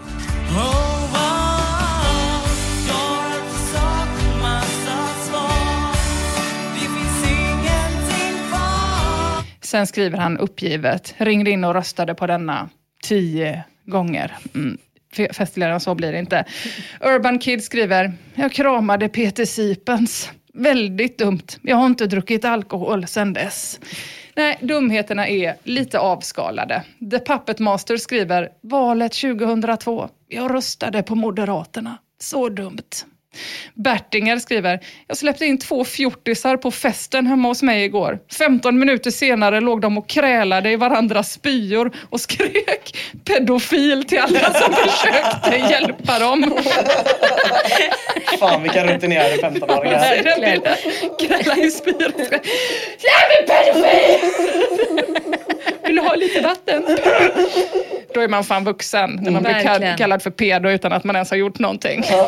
Sen skriver han uppgivet: ringde in och röstade på denna tio gånger. Mm. Festligare än så blir det inte. Urban Kid skriver: jag kramade Peter Sipens. Väldigt dumt. Jag har inte druckit alkohol sedan dess. Nej, dumheterna är lite avskalade. The Puppet Master skriver: valet tjugohundratvå. Jag röstade på Moderaterna. Så dumt. Bertinger skriver: jag släppte in två fjortisar på festen hemma hos mig igår. femton minuter senare låg de och krälade i varandras spyor och skrek pedofil till alla som försökte hjälpa dem. Fan, vilka rutinerade femtonåringar. Kräla i spyor. Jävla pedofil! Vill du ha lite vatten? Då är man fan vuxen när man blir Verkligen. kallad för pedo utan att man ens har gjort någonting. Ja.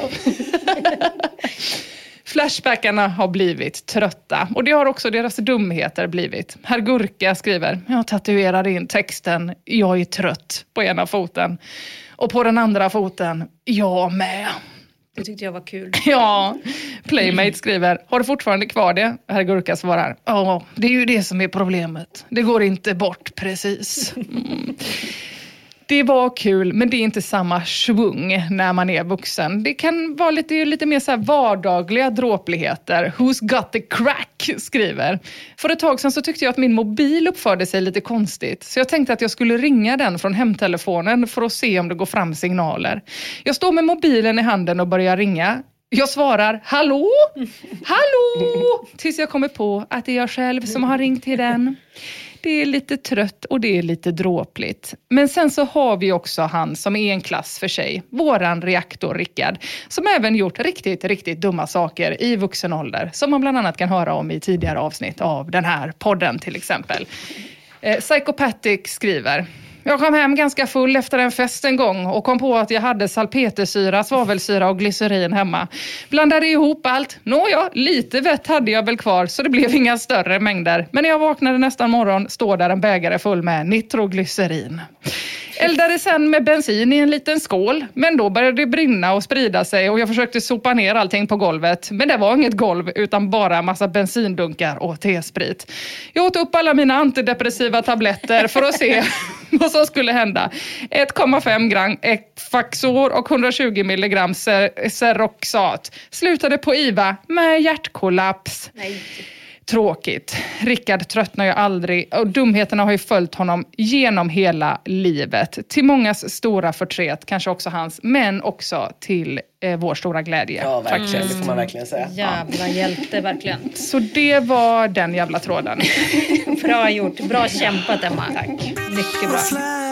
Flashbackarna har blivit trötta. Och det har också deras dumheter blivit. Herr Gurka skriver: jag tatuerade in texten jag är trött på ena foten. Och på den andra foten, jag med. Det tyckte jag var kul. Ja, Playmate skriver: har du fortfarande kvar det? Herr Gurka svarar: ja, det är ju det som är problemet. Det går inte bort precis. Mm. Det var kul, men det är inte samma svung när man är vuxen. Det kan vara lite, lite mer så här vardagliga dråpligheter. Who's got the crack, skriver. För ett tag sedan så tyckte jag att min mobil uppförde sig lite konstigt. Så jag tänkte att jag skulle ringa den från hemtelefonen för att se om det går fram signaler. Jag står med mobilen i handen och börjar ringa. Jag svarar, hallå? Hallå? Tills jag kommer på att det är jag själv som har ringt till den. Det är lite trött och det är lite dråpligt. Men sen så har vi också han som är en klass för sig. Våran reaktor Rickard. Som även gjort riktigt, riktigt dumma saker i vuxen ålder. Som man bland annat kan höra om i tidigare avsnitt av den här podden till exempel. Eh, Psychopathic skriver... Jag kom hem ganska full efter en fest en gång och kom på att jag hade salpetersyra, svavelsyra och glycerin hemma. Blandade ihop allt. Nåja, lite vett hade jag väl kvar så det blev inga större mängder. Men när jag vaknade nästa morgon står där en bägare full med nitroglycerin. Eldade sen med bensin i en liten skål. Men då började det brinna och sprida sig och jag försökte sopa ner allting på golvet. Men det var inget golv utan bara massa bensindunkar och tesprit. Jag åt upp alla mina antidepressiva tabletter för att se vad som skulle hända. ett komma fem gram Efaxor och hundratjugo milligram ser- Seroxat. Slutade på I V A med hjärtkollaps. Nej. Tråkigt. Rickard tröttnar ju aldrig och dumheterna har ju följt honom genom hela livet. Till mångas stora förtret, kanske också hans, men också till eh, vår stora glädje. Ja, verkligen. Det får man verkligen säga. Jävla hjälte, verkligen. Så det var den jävla tråden. Bra gjort. Bra kämpat, Emma. Tack. Mycket bra.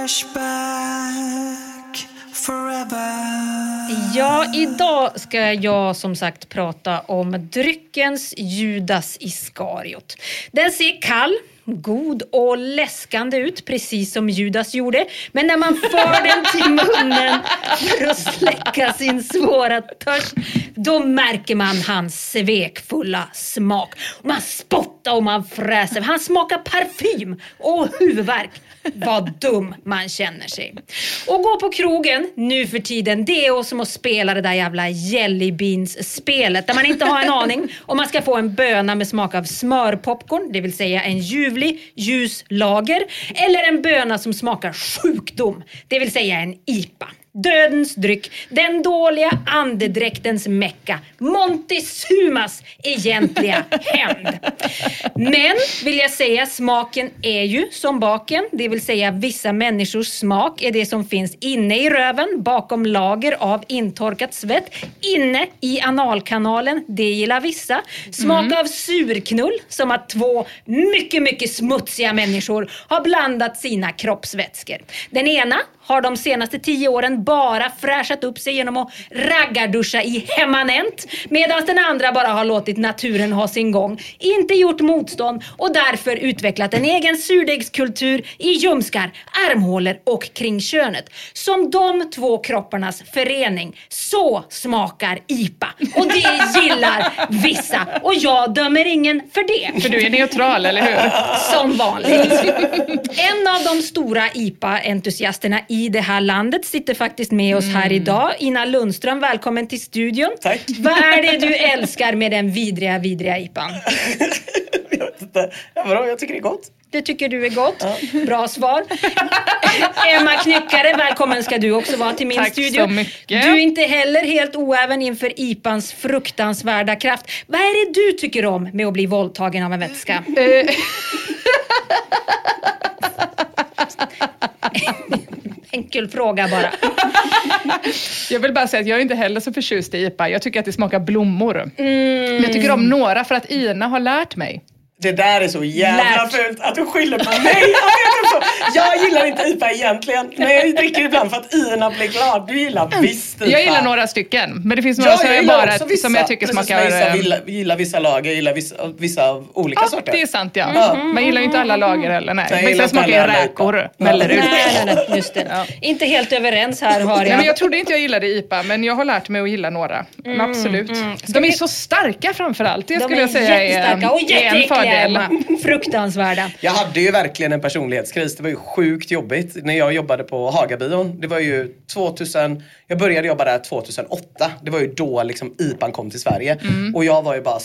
Ja, idag ska jag som sagt prata om dryckens Judas Iskariot. Den ser kall, god och läskande ut, precis som Judas gjorde. Men när man för den till munnen för att släcka sin svåra törst, då märker man hans svekfulla smak. Man spottar och man fräser. Han smakar parfym och huvudvärk. Vad dum man känner sig. Och gå på krogen nu för tiden, det är som att spela det där jävla jellybeans-spelet där man inte har en aning om man ska få en böna med smak av smörpopcorn, det vill säga en ljuvlig ljus lager, eller en böna som smakar sjukdom, det vill säga en I P A. Dödens dryck, den dåliga andedräktens mecka, Montezumas egentliga hämnd. Men vill jag säga, smaken är ju som baken, det vill säga vissa människors smak är det som finns inne i röven bakom lager av intorkat svett, inne i analkanalen, det gillar vissa. Smak mm. av surknull, som att två mycket mycket smutsiga människor har blandat sina kroppsvätskor. Den ena har de senaste tio åren bara fräschat upp sig genom att raggarduscha i hemmanent, medan den andra bara har låtit naturen ha sin gång, inte gjort motstånd och därför utvecklat en egen surdegskultur i ljumskar, armhålor och kring könet. Som de två kropparnas förening, så smakar I P A. Och det gillar vissa. Och jag dömer ingen för det. För du är neutral, eller hur? Som vanligt. En av de stora I P A-entusiasterna i det här landet sitter faktiskt med oss här idag. Ina Lundström, välkommen till studion. Tack. Vad är det du älskar med den vidriga, vidriga I P A? Jag vet inte. Ja, bra, jag tycker det är gott. Det tycker du är gott. Ja. Bra svar. Emma Knyckare, välkommen ska du också vara till min Tack studio. Så mycket. Du är inte heller helt oäven inför I P Ans fruktansvärda kraft. Vad är det du tycker om med att bli våldtagen av en vätska? Enkel fråga bara. Jag vill bara säga att jag är inte heller så förtjust i I P A. Jag tycker att det smakar blommor. Mm. Men jag tycker om några för att Ina har lärt mig. Det där är så jävla Lärt. fult att du skyller på mig. Att jag, typ så. Jag gillar inte I P A egentligen, men jag dricker ibland för att Ina blir glad. Du gillar visst I P A. Jag gillar några stycken, men det finns några Ja, som, jag jag gillar bara, också vissa. som jag tycker Precis, smakar... Vissa gillar, gillar vissa lager, gillar vissa, vissa olika Ja, sorter. det är sant, ja. Mm. Man gillar ju inte alla lager heller, nej. Jag gillar Vissa inte smakar ju alla räkor, I P A. Mellerud. Nej, nej, nej, just det. Ja. Inte helt överens här har jag. Nej, men jag trodde inte jag gillade I P A, men jag har lärt mig att gilla några. Mm, absolut. Mm. De är så starka framförallt. Det De skulle är jag säga jättestarka och är en fördel. Fruktansvärda. Jag hade ju verkligen en personlighetskris. Det var ju sjukt jobbigt när jag jobbade på Hagabion. Det var ju tvåtusen... Jag började jobba där tjugohundraåtta. Det var ju då liksom I P A kom till Sverige. Mm. Och jag var ju bara så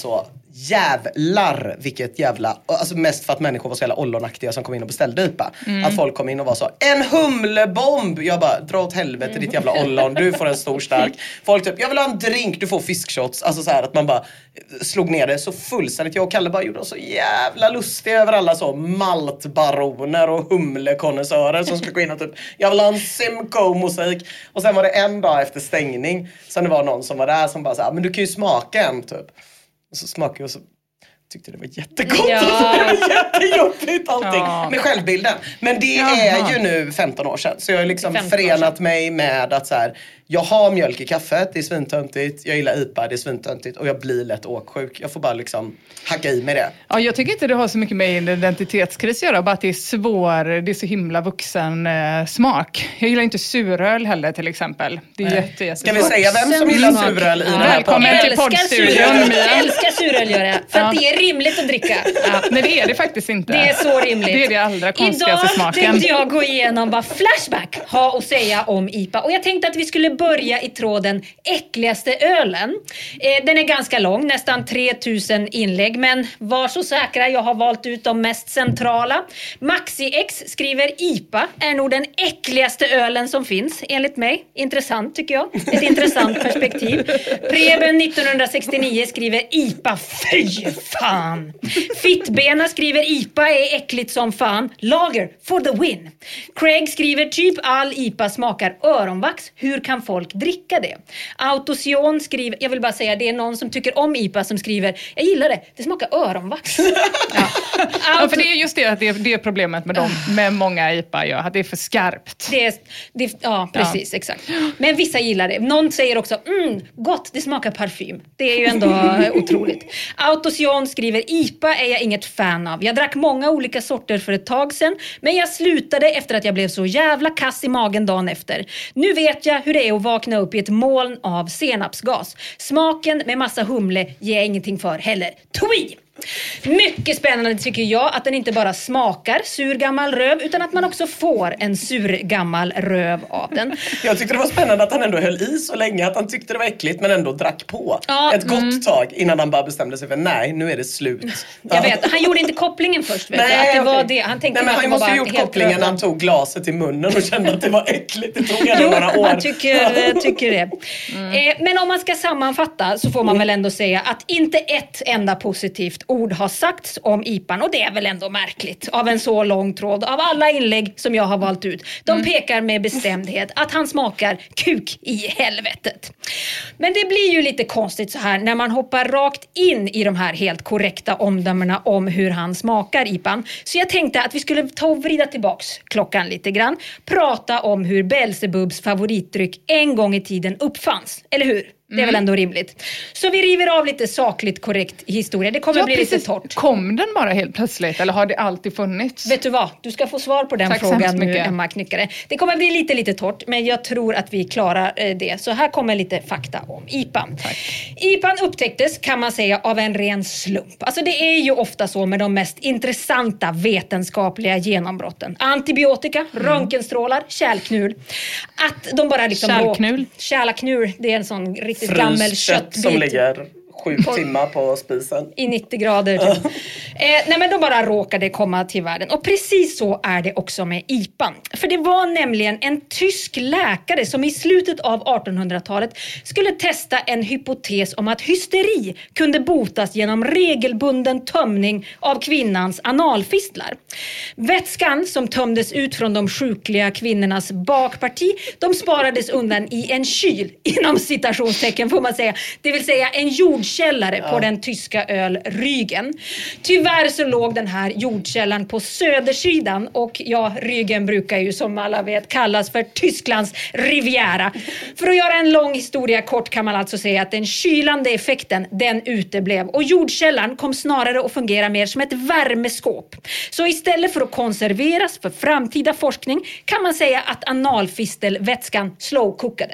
jävlar vilket jävla, alltså mest för att människor var så jävla ollonaktiga som kom in och beställde I P A. Mm. Att folk kom in och var så, en humlebomb! Jag bara, dra åt helvete mm. ditt jävla ollon, du får en stor stark. Folk typ, jag vill ha en drink, du får fiskshots. Alltså så här att man bara slog ner det så fullständigt. Jag och Kalle bara gjorde oss så jävla lustiga över alla så maltbaroner och humlekonnässörer som skulle gå in och typ, jag vill ha en Simcoe-musik. Och sen var det en dag efter stängning så det var någon som var där som bara så här, men du kan ju smaka en typ. Och så smakade jag och så tyckte det var jättegott. Ja. Det var jättejobbigt allting. Ja. Med självbilden. Men det Jaha. är ju nu femton år sedan. Så jag har liksom förenat mig med att så här, jag har mjölk i kaffet, det är svintöntigt. Jag gillar I P A, det är svintöntigt. Och jag blir lätt åksjuk. Jag får bara liksom hacka i med det. Ja, jag tycker inte det har så mycket med en identitetskris att göra. Bara att det är svår, det är så himla vuxen eh, smak. Jag gillar inte suröl heller till exempel. Det är jätte, jätte Ska vi säga vem som gillar suröl i ja. den här Välkommen till poddstudion. Jag älskar suröl, gör jag. För ja. att det är rimligt att dricka. Ja. Nej, det är det faktiskt inte. Det är så rimligt. Det är det allra konstigaste Idag smaken. Idag tänkte jag gå igenom vad Flashback har att säga om I P A. Och jag tänkte att vi skulle börja i tråden äckligaste ölen. Eh, den är ganska lång, nästan tre tusen inlägg. Men var så säkra, jag har valt ut de mest centrala. MaxiX skriver I P A är nog den äckligaste ölen som finns, enligt mig. Intressant tycker jag. Ett intressant perspektiv. Preben nittonhundrasextionio skriver I P A, fy fan. Fittbena skriver I P A är äckligt som fan. Lager for the win. Craig skriver typ all I P A smakar öronvax. Hur kan folk dricka det? Autosion skriver, jag vill bara säga det är någon som tycker om I P A som skriver, jag gillar det, det smakar öronvax. Ja. Auto- ja, för det är just det, det, är, det är problemet med dem, med många I P A, ja, att det är för skarpt. Det är, det, ja, precis, ja. Exakt. Men vissa gillar det. Någon säger också, mm, gott, det smakar parfym. Det är ju ändå otroligt. Autosion skriver, I P A är jag inget fan av. Jag drack många olika sorter för ett tag sedan, men jag slutade efter att jag blev så jävla kass i magen dagen efter. Nu vet jag hur det är att vakna upp i ett moln av senapsgas. Smaken med massa humle ger jag ingenting för heller. Tui! Mycket spännande tycker jag att den inte bara smakar sur gammal röv utan att man också får en sur gammal röv av den. Jag tyckte det var spännande att han ändå höll i så länge att han tyckte det var äckligt men ändå drack på ja, ett gott mm. tag innan han bara bestämde sig för nej, nu är det slut. Jag vet, han gjorde inte kopplingen först vet nej, att det okay. var det. Han tänkte nej, men att han måste ha gjort kopplingen röv. När han tog glaset i munnen och kände att det var äckligt. Det tog ändå några år. Jag tycker, tycker det. Mm. Eh, men om man ska sammanfatta så får man mm. väl ändå säga att inte ett enda positivt ord har sagts om I P A och det är väl ändå märkligt av en så lång tråd av alla inlägg som jag har valt ut. De mm. pekar med bestämdhet att han smakar kuk i helvetet. Men det blir ju lite konstigt så här när man hoppar rakt in i de här helt korrekta omdömena om hur han smakar I P A. Så jag tänkte att vi skulle ta och vrida tillbaks klockan lite grann. Prata om hur Belzebubs favoritdryck en gång i tiden uppfanns. Eller hur? Det är mm. väl ändå rimligt. Så vi river av lite sakligt korrekt historia. Det kommer ja, bli precis. Lite torrt. Kom den bara helt plötsligt eller har det alltid funnits? Vet du vad? Du ska få svar på den Tack frågan nu, Emma Knyckare. Det kommer bli lite lite torrt men jag tror att vi klarar eh, det. Så här kommer lite fakta om I P A. Tack. I P A upptäcktes kan man säga av en ren slump. Alltså det är ju ofta så med de mest intressanta vetenskapliga genombrotten. Antibiotika, mm. röntgenstrålar, kärlknul. Att de bara liksom... Kärlknul? Kärlknul, det är en sån riktigt gammel köttbit. Som ligger sju på, timmar på spisen. I nittio grader. Typ. eh, nej men de bara råkade komma till världen. Och precis så är det också med I P A. För det var nämligen en tysk läkare som i slutet av artonhundratalet skulle testa en hypotes om att hysteri kunde botas genom regelbunden tömning av kvinnans analfistlar. Vätskan som tömdes ut från de sjukliga kvinnornas bakparti, de sparades undan i en kyl, inom citationstecken får man säga. Det vill säga en jord jordkällare ja. På den tyska öl Rügen. Tyvärr så låg den här jordkällan på södersidan och ja, Rügen brukar ju som alla vet kallas för Tysklands Riviera. För att göra en lång historia kort kan man alltså säga att den kylande effekten den uteblev och jordkällan kom snarare att fungera mer som ett värmeskåp. Så istället för att konserveras för framtida forskning kan man säga att analfistelvätskan slowcookades.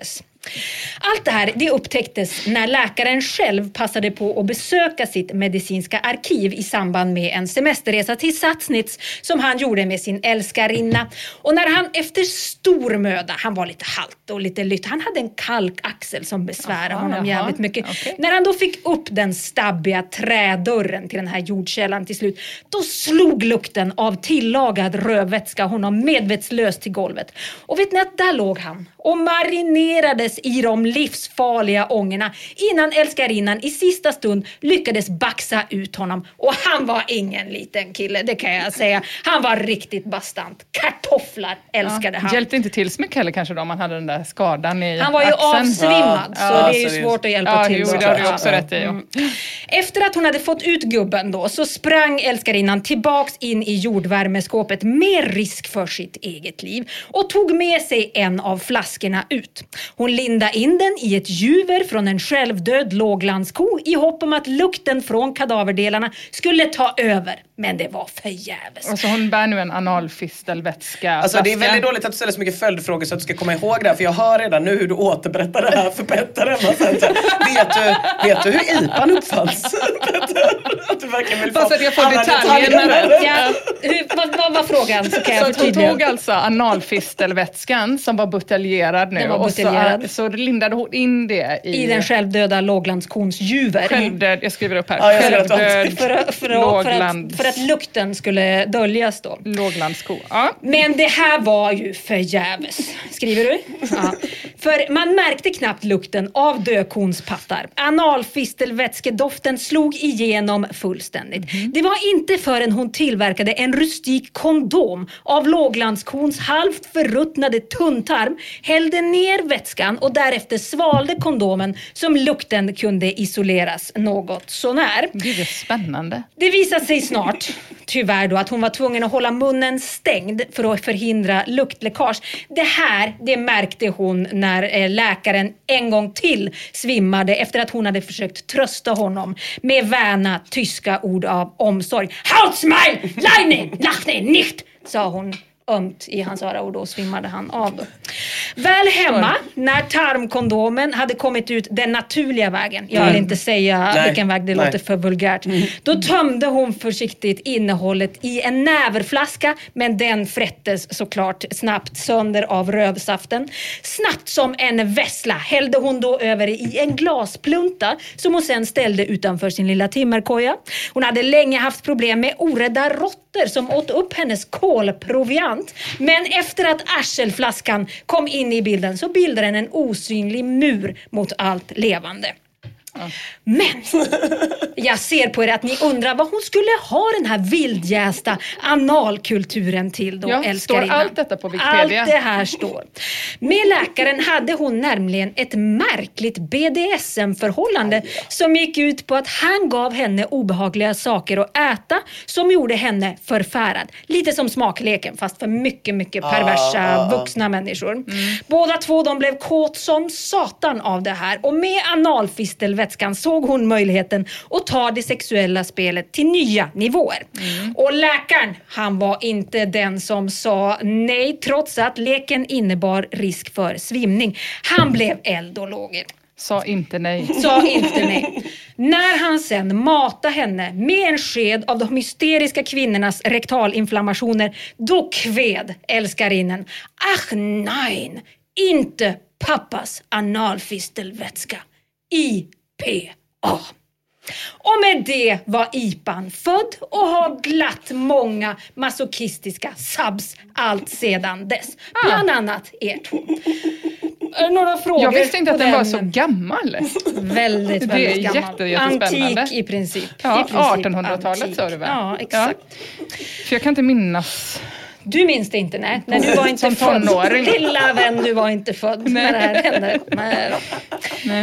Allt det här det upptäcktes när läkaren själv passade på att besöka sitt medicinska arkiv i samband med en semesterresa till Satsnitz som han gjorde med sin älskarinna. Och när han efter stor möda, han var lite halt och lite lytt, han hade en kalkaxel som besvärade Aha, honom jaha, jävligt mycket. okay. När han då fick upp den stabbiga trädörren till den här jordkällan till slut, då slog lukten av tillagad rödvätska honom medvetslös till golvet. Och vet ni att där låg han och marinerades i de livsfarliga ångorna innan älskarinnan i sista stund lyckades baxa ut honom. Och han var ingen liten kille, det kan jag säga. Han var riktigt bastant. Kartofflar älskade Ja, han. hjälpte inte till så mycket heller kanske då om man hade den där skadan i Han var ju axeln. avsvimmad, Ja. så Ja, det är ju så det är- svårt att hjälpa Ja, till. jo, så. det har du också Ja. rätt i. Ja. Mm. Efter att hon hade fått ut gubben då så sprang älskarinnan tillbaks in i jordvärmeskåpet med risk för sitt eget liv och tog med sig en av flaskorna ut. Hon lindade in den i ett juver från en självdöd låglandsko i hopp om att lukten från kadaverdelarna skulle ta över. Men det var förgäves. Och så hon bär nu en analfistelvätska. Alltså det är väldigt dåligt att du ställer så mycket följdfrågor så att du ska komma ihåg det här. För jag hör redan nu hur du återberättar det här för Petter hemma sen. Så, vet, du, vet du hur I P A N uppfanns? Petter? Att du verkligen vill få Bara så att jag får alla detaljerna rätt. Ja, hur, vad, vad var frågan? Så kan jag Så att hon förtydliga. tog alltså analfistelvätskan som var buteljerad nu Den var och så, buteljerad. så lindade hon in det i, I den självdöda låglandskons juver. självdöd, jag skriver upp här, Ja, jag ser att självdöd För, att- för, att- för, lågland, att, för att lukten skulle döljas då. låglandsko. Ja. Men det här var ju förgäves. Skriver du? Ja. För man märkte knappt lukten av dökonspattar. Analfistelvätskedoften slog igenom fullständigt. Mm. Det var inte förrän hon tillverkade en rustik kondom av låglandskons halvt förruttnade tunntarm, hällde ner vätskan och därefter svalde kondomen som lukten kunde isoleras något sånär. Gud, det är spännande. Det visade sig snart, tyvärr då, att hon var tvungen att hålla munnen stängd för att förhindra luktläckage. Det här, det märkte hon när eh, läkaren en gång till svimmade efter att hon hade försökt trösta honom med väna tyska ord av omsorg. Halsmeil, Leine, lachne, nicht, sa hon ömt i hans öra och då svimmade han av. Då. Väl hemma, när tarmkondomen hade kommit ut den naturliga vägen, jag vill inte säga Nej. vilken väg, det Nej. låter för vulgärt, då tömde hon försiktigt innehållet i en näverflaska, men den frättes såklart snabbt sönder av rövsaften. Snabbt som en vessla hällde hon då över i en glasplunta som hon sen ställde utanför sin lilla timmerkoja. Hon hade länge haft problem med orädda råttor som åt upp hennes kolproviant. Men efter att arselflaskan kom in i bilden så bildade den en osynlig mur mot allt levande. Men jag ser på er att ni undrar vad hon skulle ha den här vildjästa analkulturen till då, Ja, älskarinnan. står allt detta på Wikipedia? Allt det här står. Med läkaren hade hon nämligen ett märkligt B D S M-förhållande som gick ut på att han gav henne obehagliga saker att äta som gjorde henne förfärad. Lite som smakleken fast för mycket, mycket perversa Ah, ah, ah. vuxna människor. Båda två de blev kåt som satan av det här och med analfistelvätskan såg hon möjligheten att ta det sexuella spelet till nya nivåer. Och läkaren, han var inte den som sa nej trots att leken innebar risk för svimning. Han blev eld och lågor. Sa inte nej. Sa inte nej. När han sen matade henne med en sked av de hysteriska kvinnornas rektalinflammationer, då kved älskarinnen. Ach nein, inte pappas analfistelvätska. I P A. Och med det var I P A N född och har glatt många masochistiska subs allt sedan dess. Bland annat er två. Några frågor? Jag visste inte att på den var så gammal. Väldigt, Det är väldigt gammal. jätte, jättespännande. Antik i princip. Ja, I princip artonhundratalet antik. sa du väl? Ja, exakt. För jag kan inte minnas. Du minns det inte, nej. Nej, du var inte Som född. tonåring. Lilla vän, du var inte född när det här hände. Nej. Nej.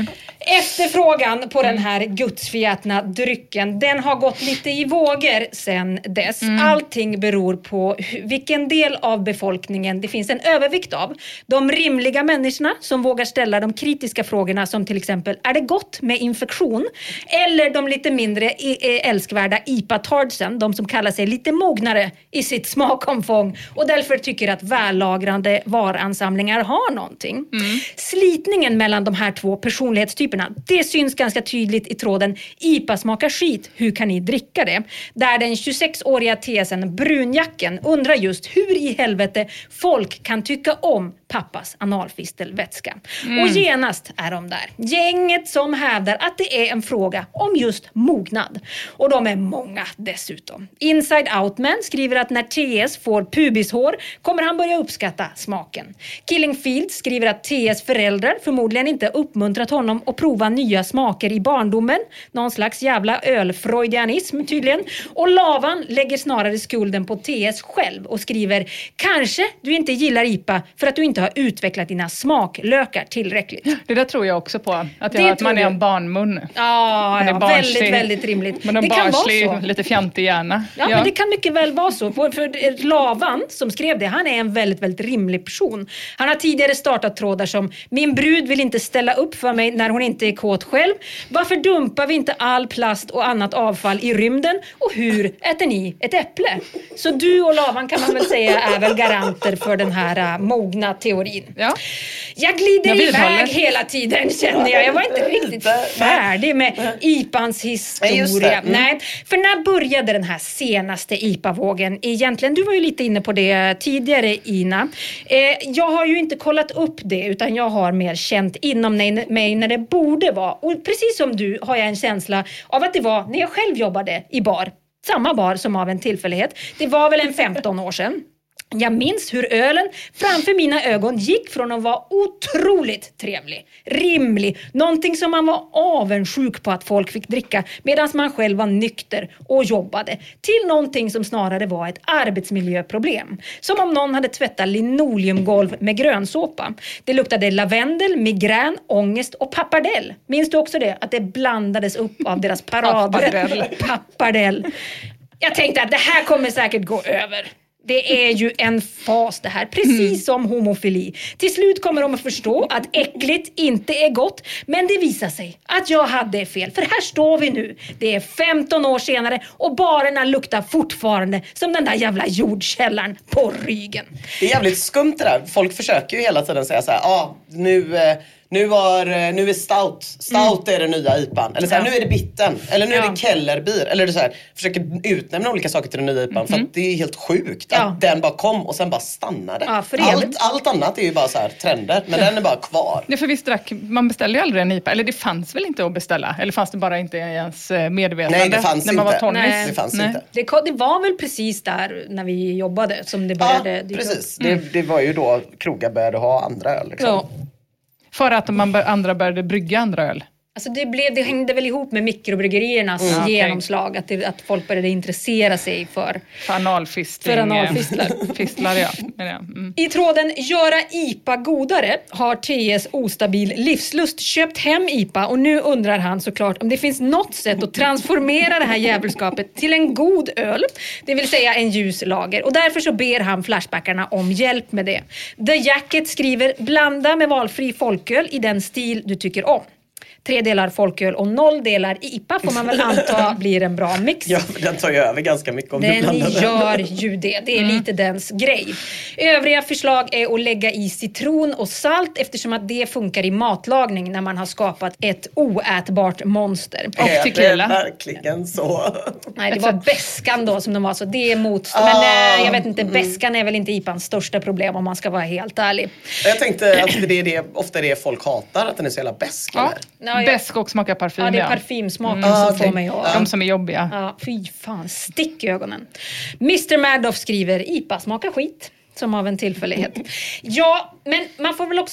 Efterfrågan på den här gudsförgätna drycken, den har gått lite i vågor sen dess. Mm. Allting beror på vilken del av befolkningen det finns en övervikt av. De rimliga människorna som vågar ställa de kritiska frågorna som till exempel, är det gott med infektion? Eller de lite mindre älskvärda I P A-tardsen, de som kallar sig lite mognare i sitt smakomfång och därför tycker att vällagrande varansamlingar har någonting. Mm. Slitningen mellan de här två personlighetstyperna, det syns ganska tydligt i tråden I P A smakar skit, hur kan ni dricka det? Där den tjugosexåriga tesen Brunjacken undrar just hur i helvete folk kan tycka om pappas analfistelvätska. Mm. Och genast är de där. Gänget som hävdar att det är en fråga om just mognad. Och de är många dessutom. Inside Out Man skriver att när T S får pubishår kommer han börja uppskatta smaken. Killing Field skriver att T S föräldrar förmodligen inte uppmuntrat honom att prova nya smaker i barndomen. Någon slags jävla ölfreudianism tydligen. Och Lavan lägger snarare skulden på T S själv och skriver: kanske du inte gillar I P A för att du inte har utvecklat dina smaklökar tillräckligt. Det där tror jag också på. Att, jag, att man är en barnmun. Ja, ja väldigt, väldigt rimligt. Men en barnslig, lite fjantig hjärna. Ja, ja, men det kan mycket väl vara så. För, för Lavan som skrev det, han är en väldigt, väldigt rimlig person. Han har tidigare startat trådar som: min brud vill inte ställa upp för mig när hon inte är kåt själv. Varför dumpar vi inte all plast och annat avfall i rymden? Och hur äter ni ett äpple? Så du och Lavan kan man väl säga är väl garanter för den här uh, mogna teorin. Ja. Jag glider jag iväg hela tiden, känner jag. Jag var inte riktigt färdig med I P Ans historia. Mm. Nej, för när började den här senaste I P A-vågen egentligen? Du var ju lite inne på det tidigare, Ina. Eh, jag har ju inte kollat upp det, utan jag har mer känt inom mig när det borde vara. Och precis som du har jag en känsla av att det var när jag själv jobbade i bar. Samma bar som av en tillfällighet. Det var väl en femton år sedan. Jag minns hur ölen framför mina ögon gick från att vara otroligt trevlig, rimlig, någonting som man var avundsjuk på att folk fick dricka medan man själv var nykter och jobbade, till någonting som snarare var ett arbetsmiljöproblem. Som om någon hade tvättat linoleumgolv med grönsåpa. Det luktade lavendel, migrän, ångest och pappardell. Minns du också det? Att det blandades upp av deras paradrätt. Pappardell. Jag tänkte att det här kommer säkert gå över. Det är ju en fas det här, precis mm. som homofili. Till slut kommer de att förstå att äckligt inte är gott. Men det visar sig att jag hade fel. För här står vi nu. Det är femton år senare och barerna luktar fortfarande som den där jävla jordkällaren på ryggen. Det är jävligt skumt det där. Folk försöker ju hela tiden säga så här: ja, ah, nu... Eh... Nu, var, nu är stout. Stout mm. är den nya I P A. Eller så här, ja. Nu är det bitten. Eller nu ja. är det kellerbier. Eller det så här, försöker utnämna olika saker till den nya I P A. Mm. För att det är helt sjukt ja. att den bara kom och sen bara stannade. Ja, allt, allt annat är ju bara så här trender. Men ja. den är bara kvar. Det för visst drack, man beställde ju aldrig en I P A. Eller det fanns väl inte att beställa? Eller fanns det bara inte ens medvetande? Nej, det fanns när man inte. Var Nej, det fanns Nej. inte. Det, det var väl precis där när vi jobbade som det började. Ja, precis. Mm. Det, det var ju då krogar började ha andra öl. Liksom. Ja. För att man bör, andra började brygga andra öl. Alltså det, blev, det hängde väl ihop med mikrobryggeriernas mm, genomslag. Okay. Att, det, att folk började intressera sig för, för analfistling. För analfistlar. Fistlar, ja. Mm. I tråden Göra I P A godare har T S ostabil livslust köpt hem I P A. Och nu undrar han såklart om det finns något sätt att transformera det här jävelskapet till en god öl. Det vill säga en ljus lager. Och därför så ber han flashbackarna om hjälp med det. The Jacket skriver: blanda med valfri folköl i den stil du tycker om. Tre delar folköl och noll delar I P A får man väl anta blir en bra mix. Ja, den tar ju över ganska mycket om den du blandar den. Gör ju det. Det är mm. lite dens grej. Övriga förslag är att lägga i citron och salt eftersom att det funkar i matlagning när man har skapat ett oätbart monster. Och är tequila. Det är verkligen så. Nej, det var bäskan då som de var så. Det är motstånd. Men ah, äh, jag vet inte, bäskan är väl inte I P Ans största problem om man ska vara helt ärlig. Jag tänkte att det är det, ofta är det folk hatar, att den är så jävla bäsk. Ja. Ja, ja. Bäsk och smaka parfym. Ja, det är parfymsmaken mm. som ah, okay. får mig att... De som är jobbiga. Ja, fy fan, stick i ögonen. mister Madoff skriver: I P A smakar skit. Som av en tillfällighet. Ja, men man får väl också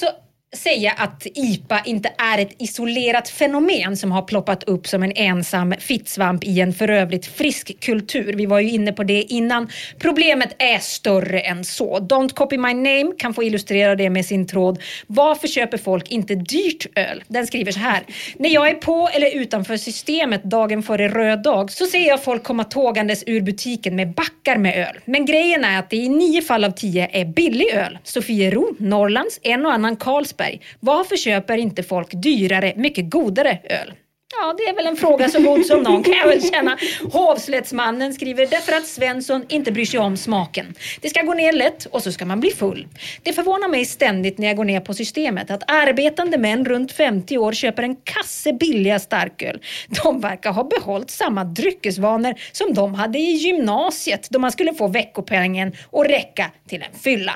säga att I P A inte är ett isolerat fenomen som har ploppat upp som en ensam fittsvamp i en för övrigt frisk kultur. Vi var ju inne på det innan. Problemet är större än så. Don't Copy My Name kan få illustrera det med sin tråd. Varför köper folk inte dyrt öl? Den skriver så här. När jag är på eller utanför systemet dagen före röd dag så ser jag folk komma tågandes ur butiken med backar med öl. Men grejen är att det i nio fall av tio är billig öl. Sofiero, Norrlands, en och annan Carlsberg. Varför köper inte folk dyrare, mycket godare öl? Ja, det är väl en fråga så god som någon, kan jag väl känna. Hovslättsmannen skriver därför att Svensson inte bryr sig om smaken. Det ska gå ner lätt och så ska man bli full. Det förvånar mig ständigt när jag går ner på systemet att arbetande män runt femtio år köper en kasse billiga starköl. De verkar ha behållit samma dryckesvanor som de hade i gymnasiet då man skulle få veckopengen och räcka till en fylla.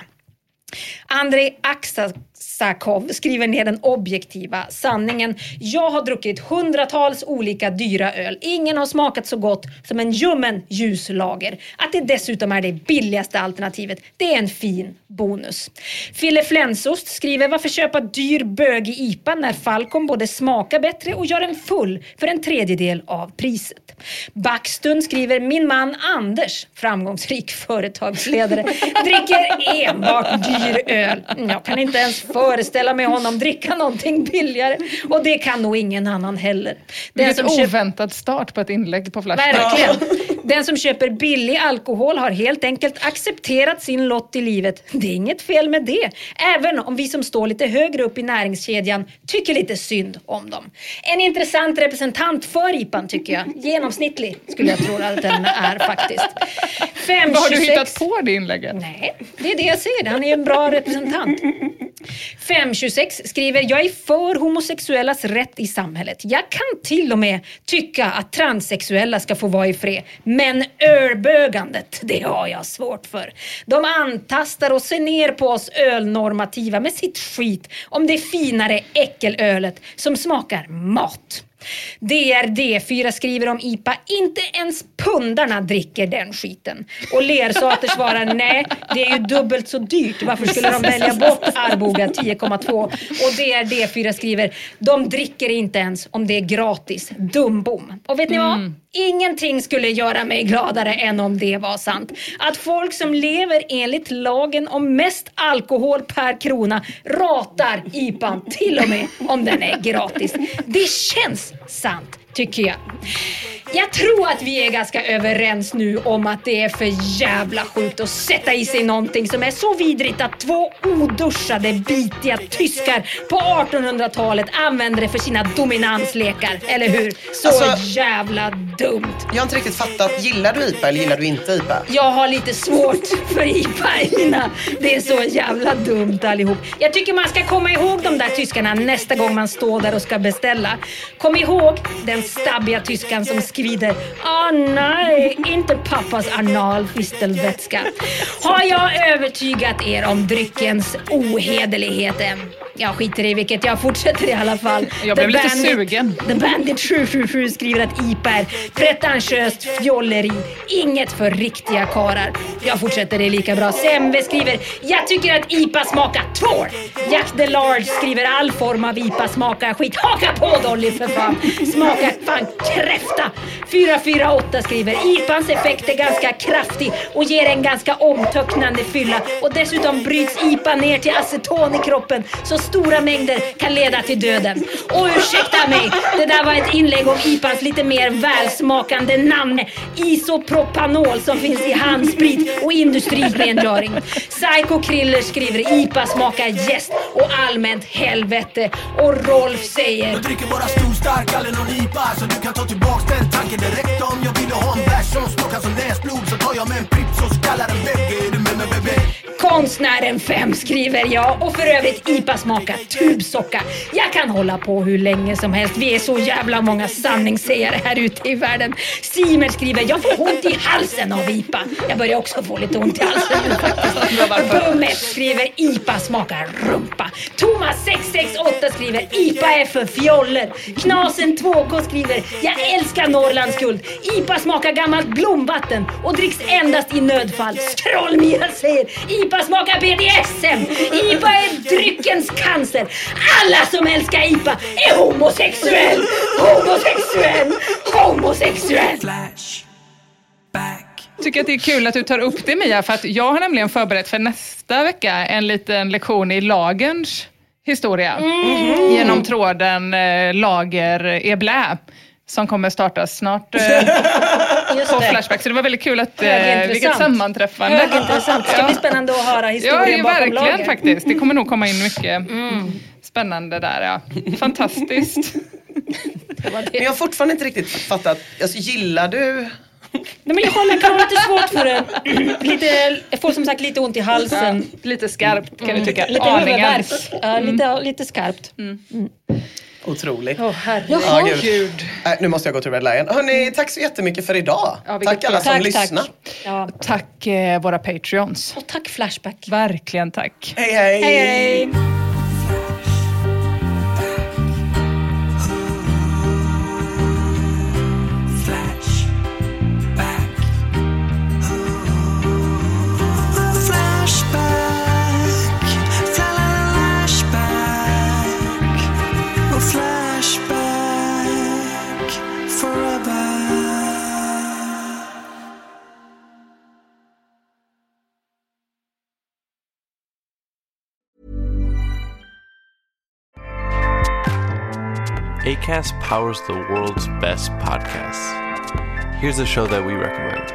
Andrei Aksakov skriver ner den objektiva sanningen. Jag har druckit hundratals olika dyra öl. Ingen har smakat så gott som en ljummen ljuslager. Att det dessutom är det billigaste alternativet, det är en fin bonus. Fille Flensost skriver varför köpa dyr bög i I P A när Falcon både smakar bättre och gör en full för en tredjedel av priset. Backstund skriver min man Anders, framgångsrik företagsledare, dricker enbart dyr öl. Jag kan inte ens föreställa mig honom dricka någonting billigare och det kan nog ingen annan heller. Det är ett oväntad köp... start på ett inlägg på Flashback. Verkligen. Den som köper billig alkohol har helt enkelt accepterat sin lott i livet. Det är inget fel med det. Även om vi som står lite högre upp i näringskedjan tycker lite synd om dem. En intressant representant för I P A tycker jag. Genomsnittlig skulle jag tro att den är faktiskt. fem Vad har du hittat på det inlägget? Nej, det är det jag säger. Han är en bra representant. fem tjugosex skriver jag är för homosexuellas rätt i samhället. Jag kan till och med tycka att transsexuella ska få vara i fred. Men ölbögandet, det har jag svårt för. De antastar och ser ner på oss ölnormativa med sitt skit om det finare äckelölet som smakar mat. D R D fyra skriver om I P A. Inte ens pundarna dricker den skiten. Och Lersater svarar nej, det är ju dubbelt så dyrt. Varför skulle de välja bort Arboga tio komma två? Och D R D fyra skriver de dricker inte ens om det är gratis. Dumbom. Och vet ni vad? Mm. Ingenting skulle göra mig gladare än om det var sant. Att folk som lever enligt lagen om mest alkohol per krona ratar I P A till och med om den är gratis. Det känns sant, tycker jag. Jag tror att vi är ganska överens nu om att det är för jävla sjukt att sätta i sig någonting som är så vidrigt att två oduschade, bitiga tyskar på artonhundratalet använder det för sina dominanslekar. Eller hur? Så alltså, jävla dumt. Jag har inte riktigt fattat. Gillar du I P A eller gillar du inte I P A? Jag har lite svårt för I P A, Ina. Det är så jävla dumt allihop. Jag tycker man ska komma ihåg de där tyskarna nästa gång man står där och ska beställa. Kom ihåg den stabbiga tyskan som skriver ah nej, inte pappas analfistelvätska. Har jag övertygat er om dryckens ohederlighet? Jag skiter i vilket, jag fortsätter i alla fall. Jag blev The lite Bandit, sugen. The Bandit sju sju sju skriver att I P A är pretentiöst fjolleri. Inget för riktiga karar. Jag fortsätter, det lika bra. Semve skriver, jag tycker att I P A smakar tvål. Jack the Large skriver, all form av I P A smakar skit. Haka på Dolly för fan. Smakar fan kräfta. fyra fyra åtta skriver, I P A:s effekt är ganska kraftig och ger en ganska omtöcknande fylla. Och dessutom bryts I P A ner till aceton i kroppen så stora mängder kan leda till döden. Och ursäkta mig, det där var ett inlägg om I P A:s lite mer välsmakande namn isopropanol som finns i handsprit och industrirengöring. Psycho Kriller skriver, I P A smakar gäst och allmänt helvete. Och Rolf säger, jag dricker bara stor stark, aldrig någon I P A, så du kan ta tillbaks den tanken direkt. Om jag vill ha en bärs som smakar som näsblod, så tar jag med en prips och skallar en bebbe. Du menar bebbe? Konstnären fem skriver jag, och för övrigt I P A smakar tubsocka. Jag kan hålla på hur länge som helst. Vi är så jävla många sanningssägare här ute i världen. Simer skriver, jag får ont i halsen av I P A. Jag börjar också få lite ont i halsen nu faktiskt. Bummet skriver, I P A smakar rumpa. Thomas sex sex åtta skriver, I P A är för fjoller. Knasen två K skriver, jag älskar Norrlands guld. I P A smakar gammalt blomvatten och dricks endast i nödfall. Skrollmira säger, I P A smakar tillbaka B D S M! I P A är dryckens cancer! Alla som älskar I P A är homosexuell! Homosexuell! Homosexuell! Flash back. Tycker att det är kul att du tar upp det, Mia, för att jag har nämligen förberett för nästa vecka en liten lektion i lagerns historia. Mm. Genom tråden eh, Lager är blä, som kommer startas snart eh, på Flashback. Så det var väldigt kul att eh, vilket sammanträffande. Högintressant. Det ska bli spännande att höra historien ja, bakom verkligen Lager. faktiskt. Det kommer nog komma in mycket mm. spännande där. Ja. Fantastiskt. Men jag har fortfarande inte riktigt fattat. Alltså, gillar du... Nej, men jag har kan lite svårt för det. Lite, jag får som sagt lite ont i halsen. Ja, lite skarpt kan mm. du tycka. Lite huvudvärk. Ja, lite, mm. lite skarpt. Mm. Mm. Otroligt. Åh, herregud. Ja, gud. gud. Äh, nu måste jag gå till Red Lion. Hörrni, tack så jättemycket för idag. Ja, tack alla som tack, lyssnar. Tack, ja. tack eh, våra Patreons. Och tack Flashback. Verkligen tack. Hej, hej. Hej, hej. Acast powers the world's best podcasts. Here's a show that we recommend.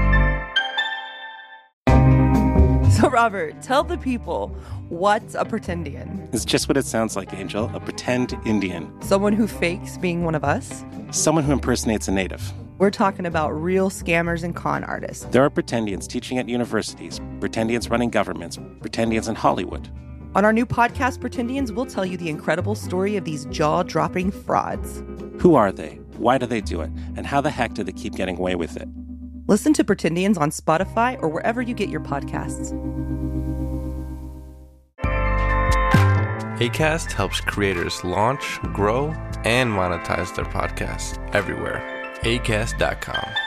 So, Robert, tell the people, what's a pretendian? It's just what it sounds like, Angel. A pretend Indian. Someone who fakes being one of us? Someone who impersonates a native. We're talking about real scammers and con artists. There are pretendians teaching at universities, pretendians running governments, pretendians in Hollywood. On our new podcast, Pretendians, we'll tell you the incredible story of these jaw-dropping frauds. Who are they? Why do they do it? And how the heck do they keep getting away with it? Listen to Pretendians on Spotify or wherever you get your podcasts. Acast helps creators launch, grow, and monetize their podcasts everywhere. acast dot com.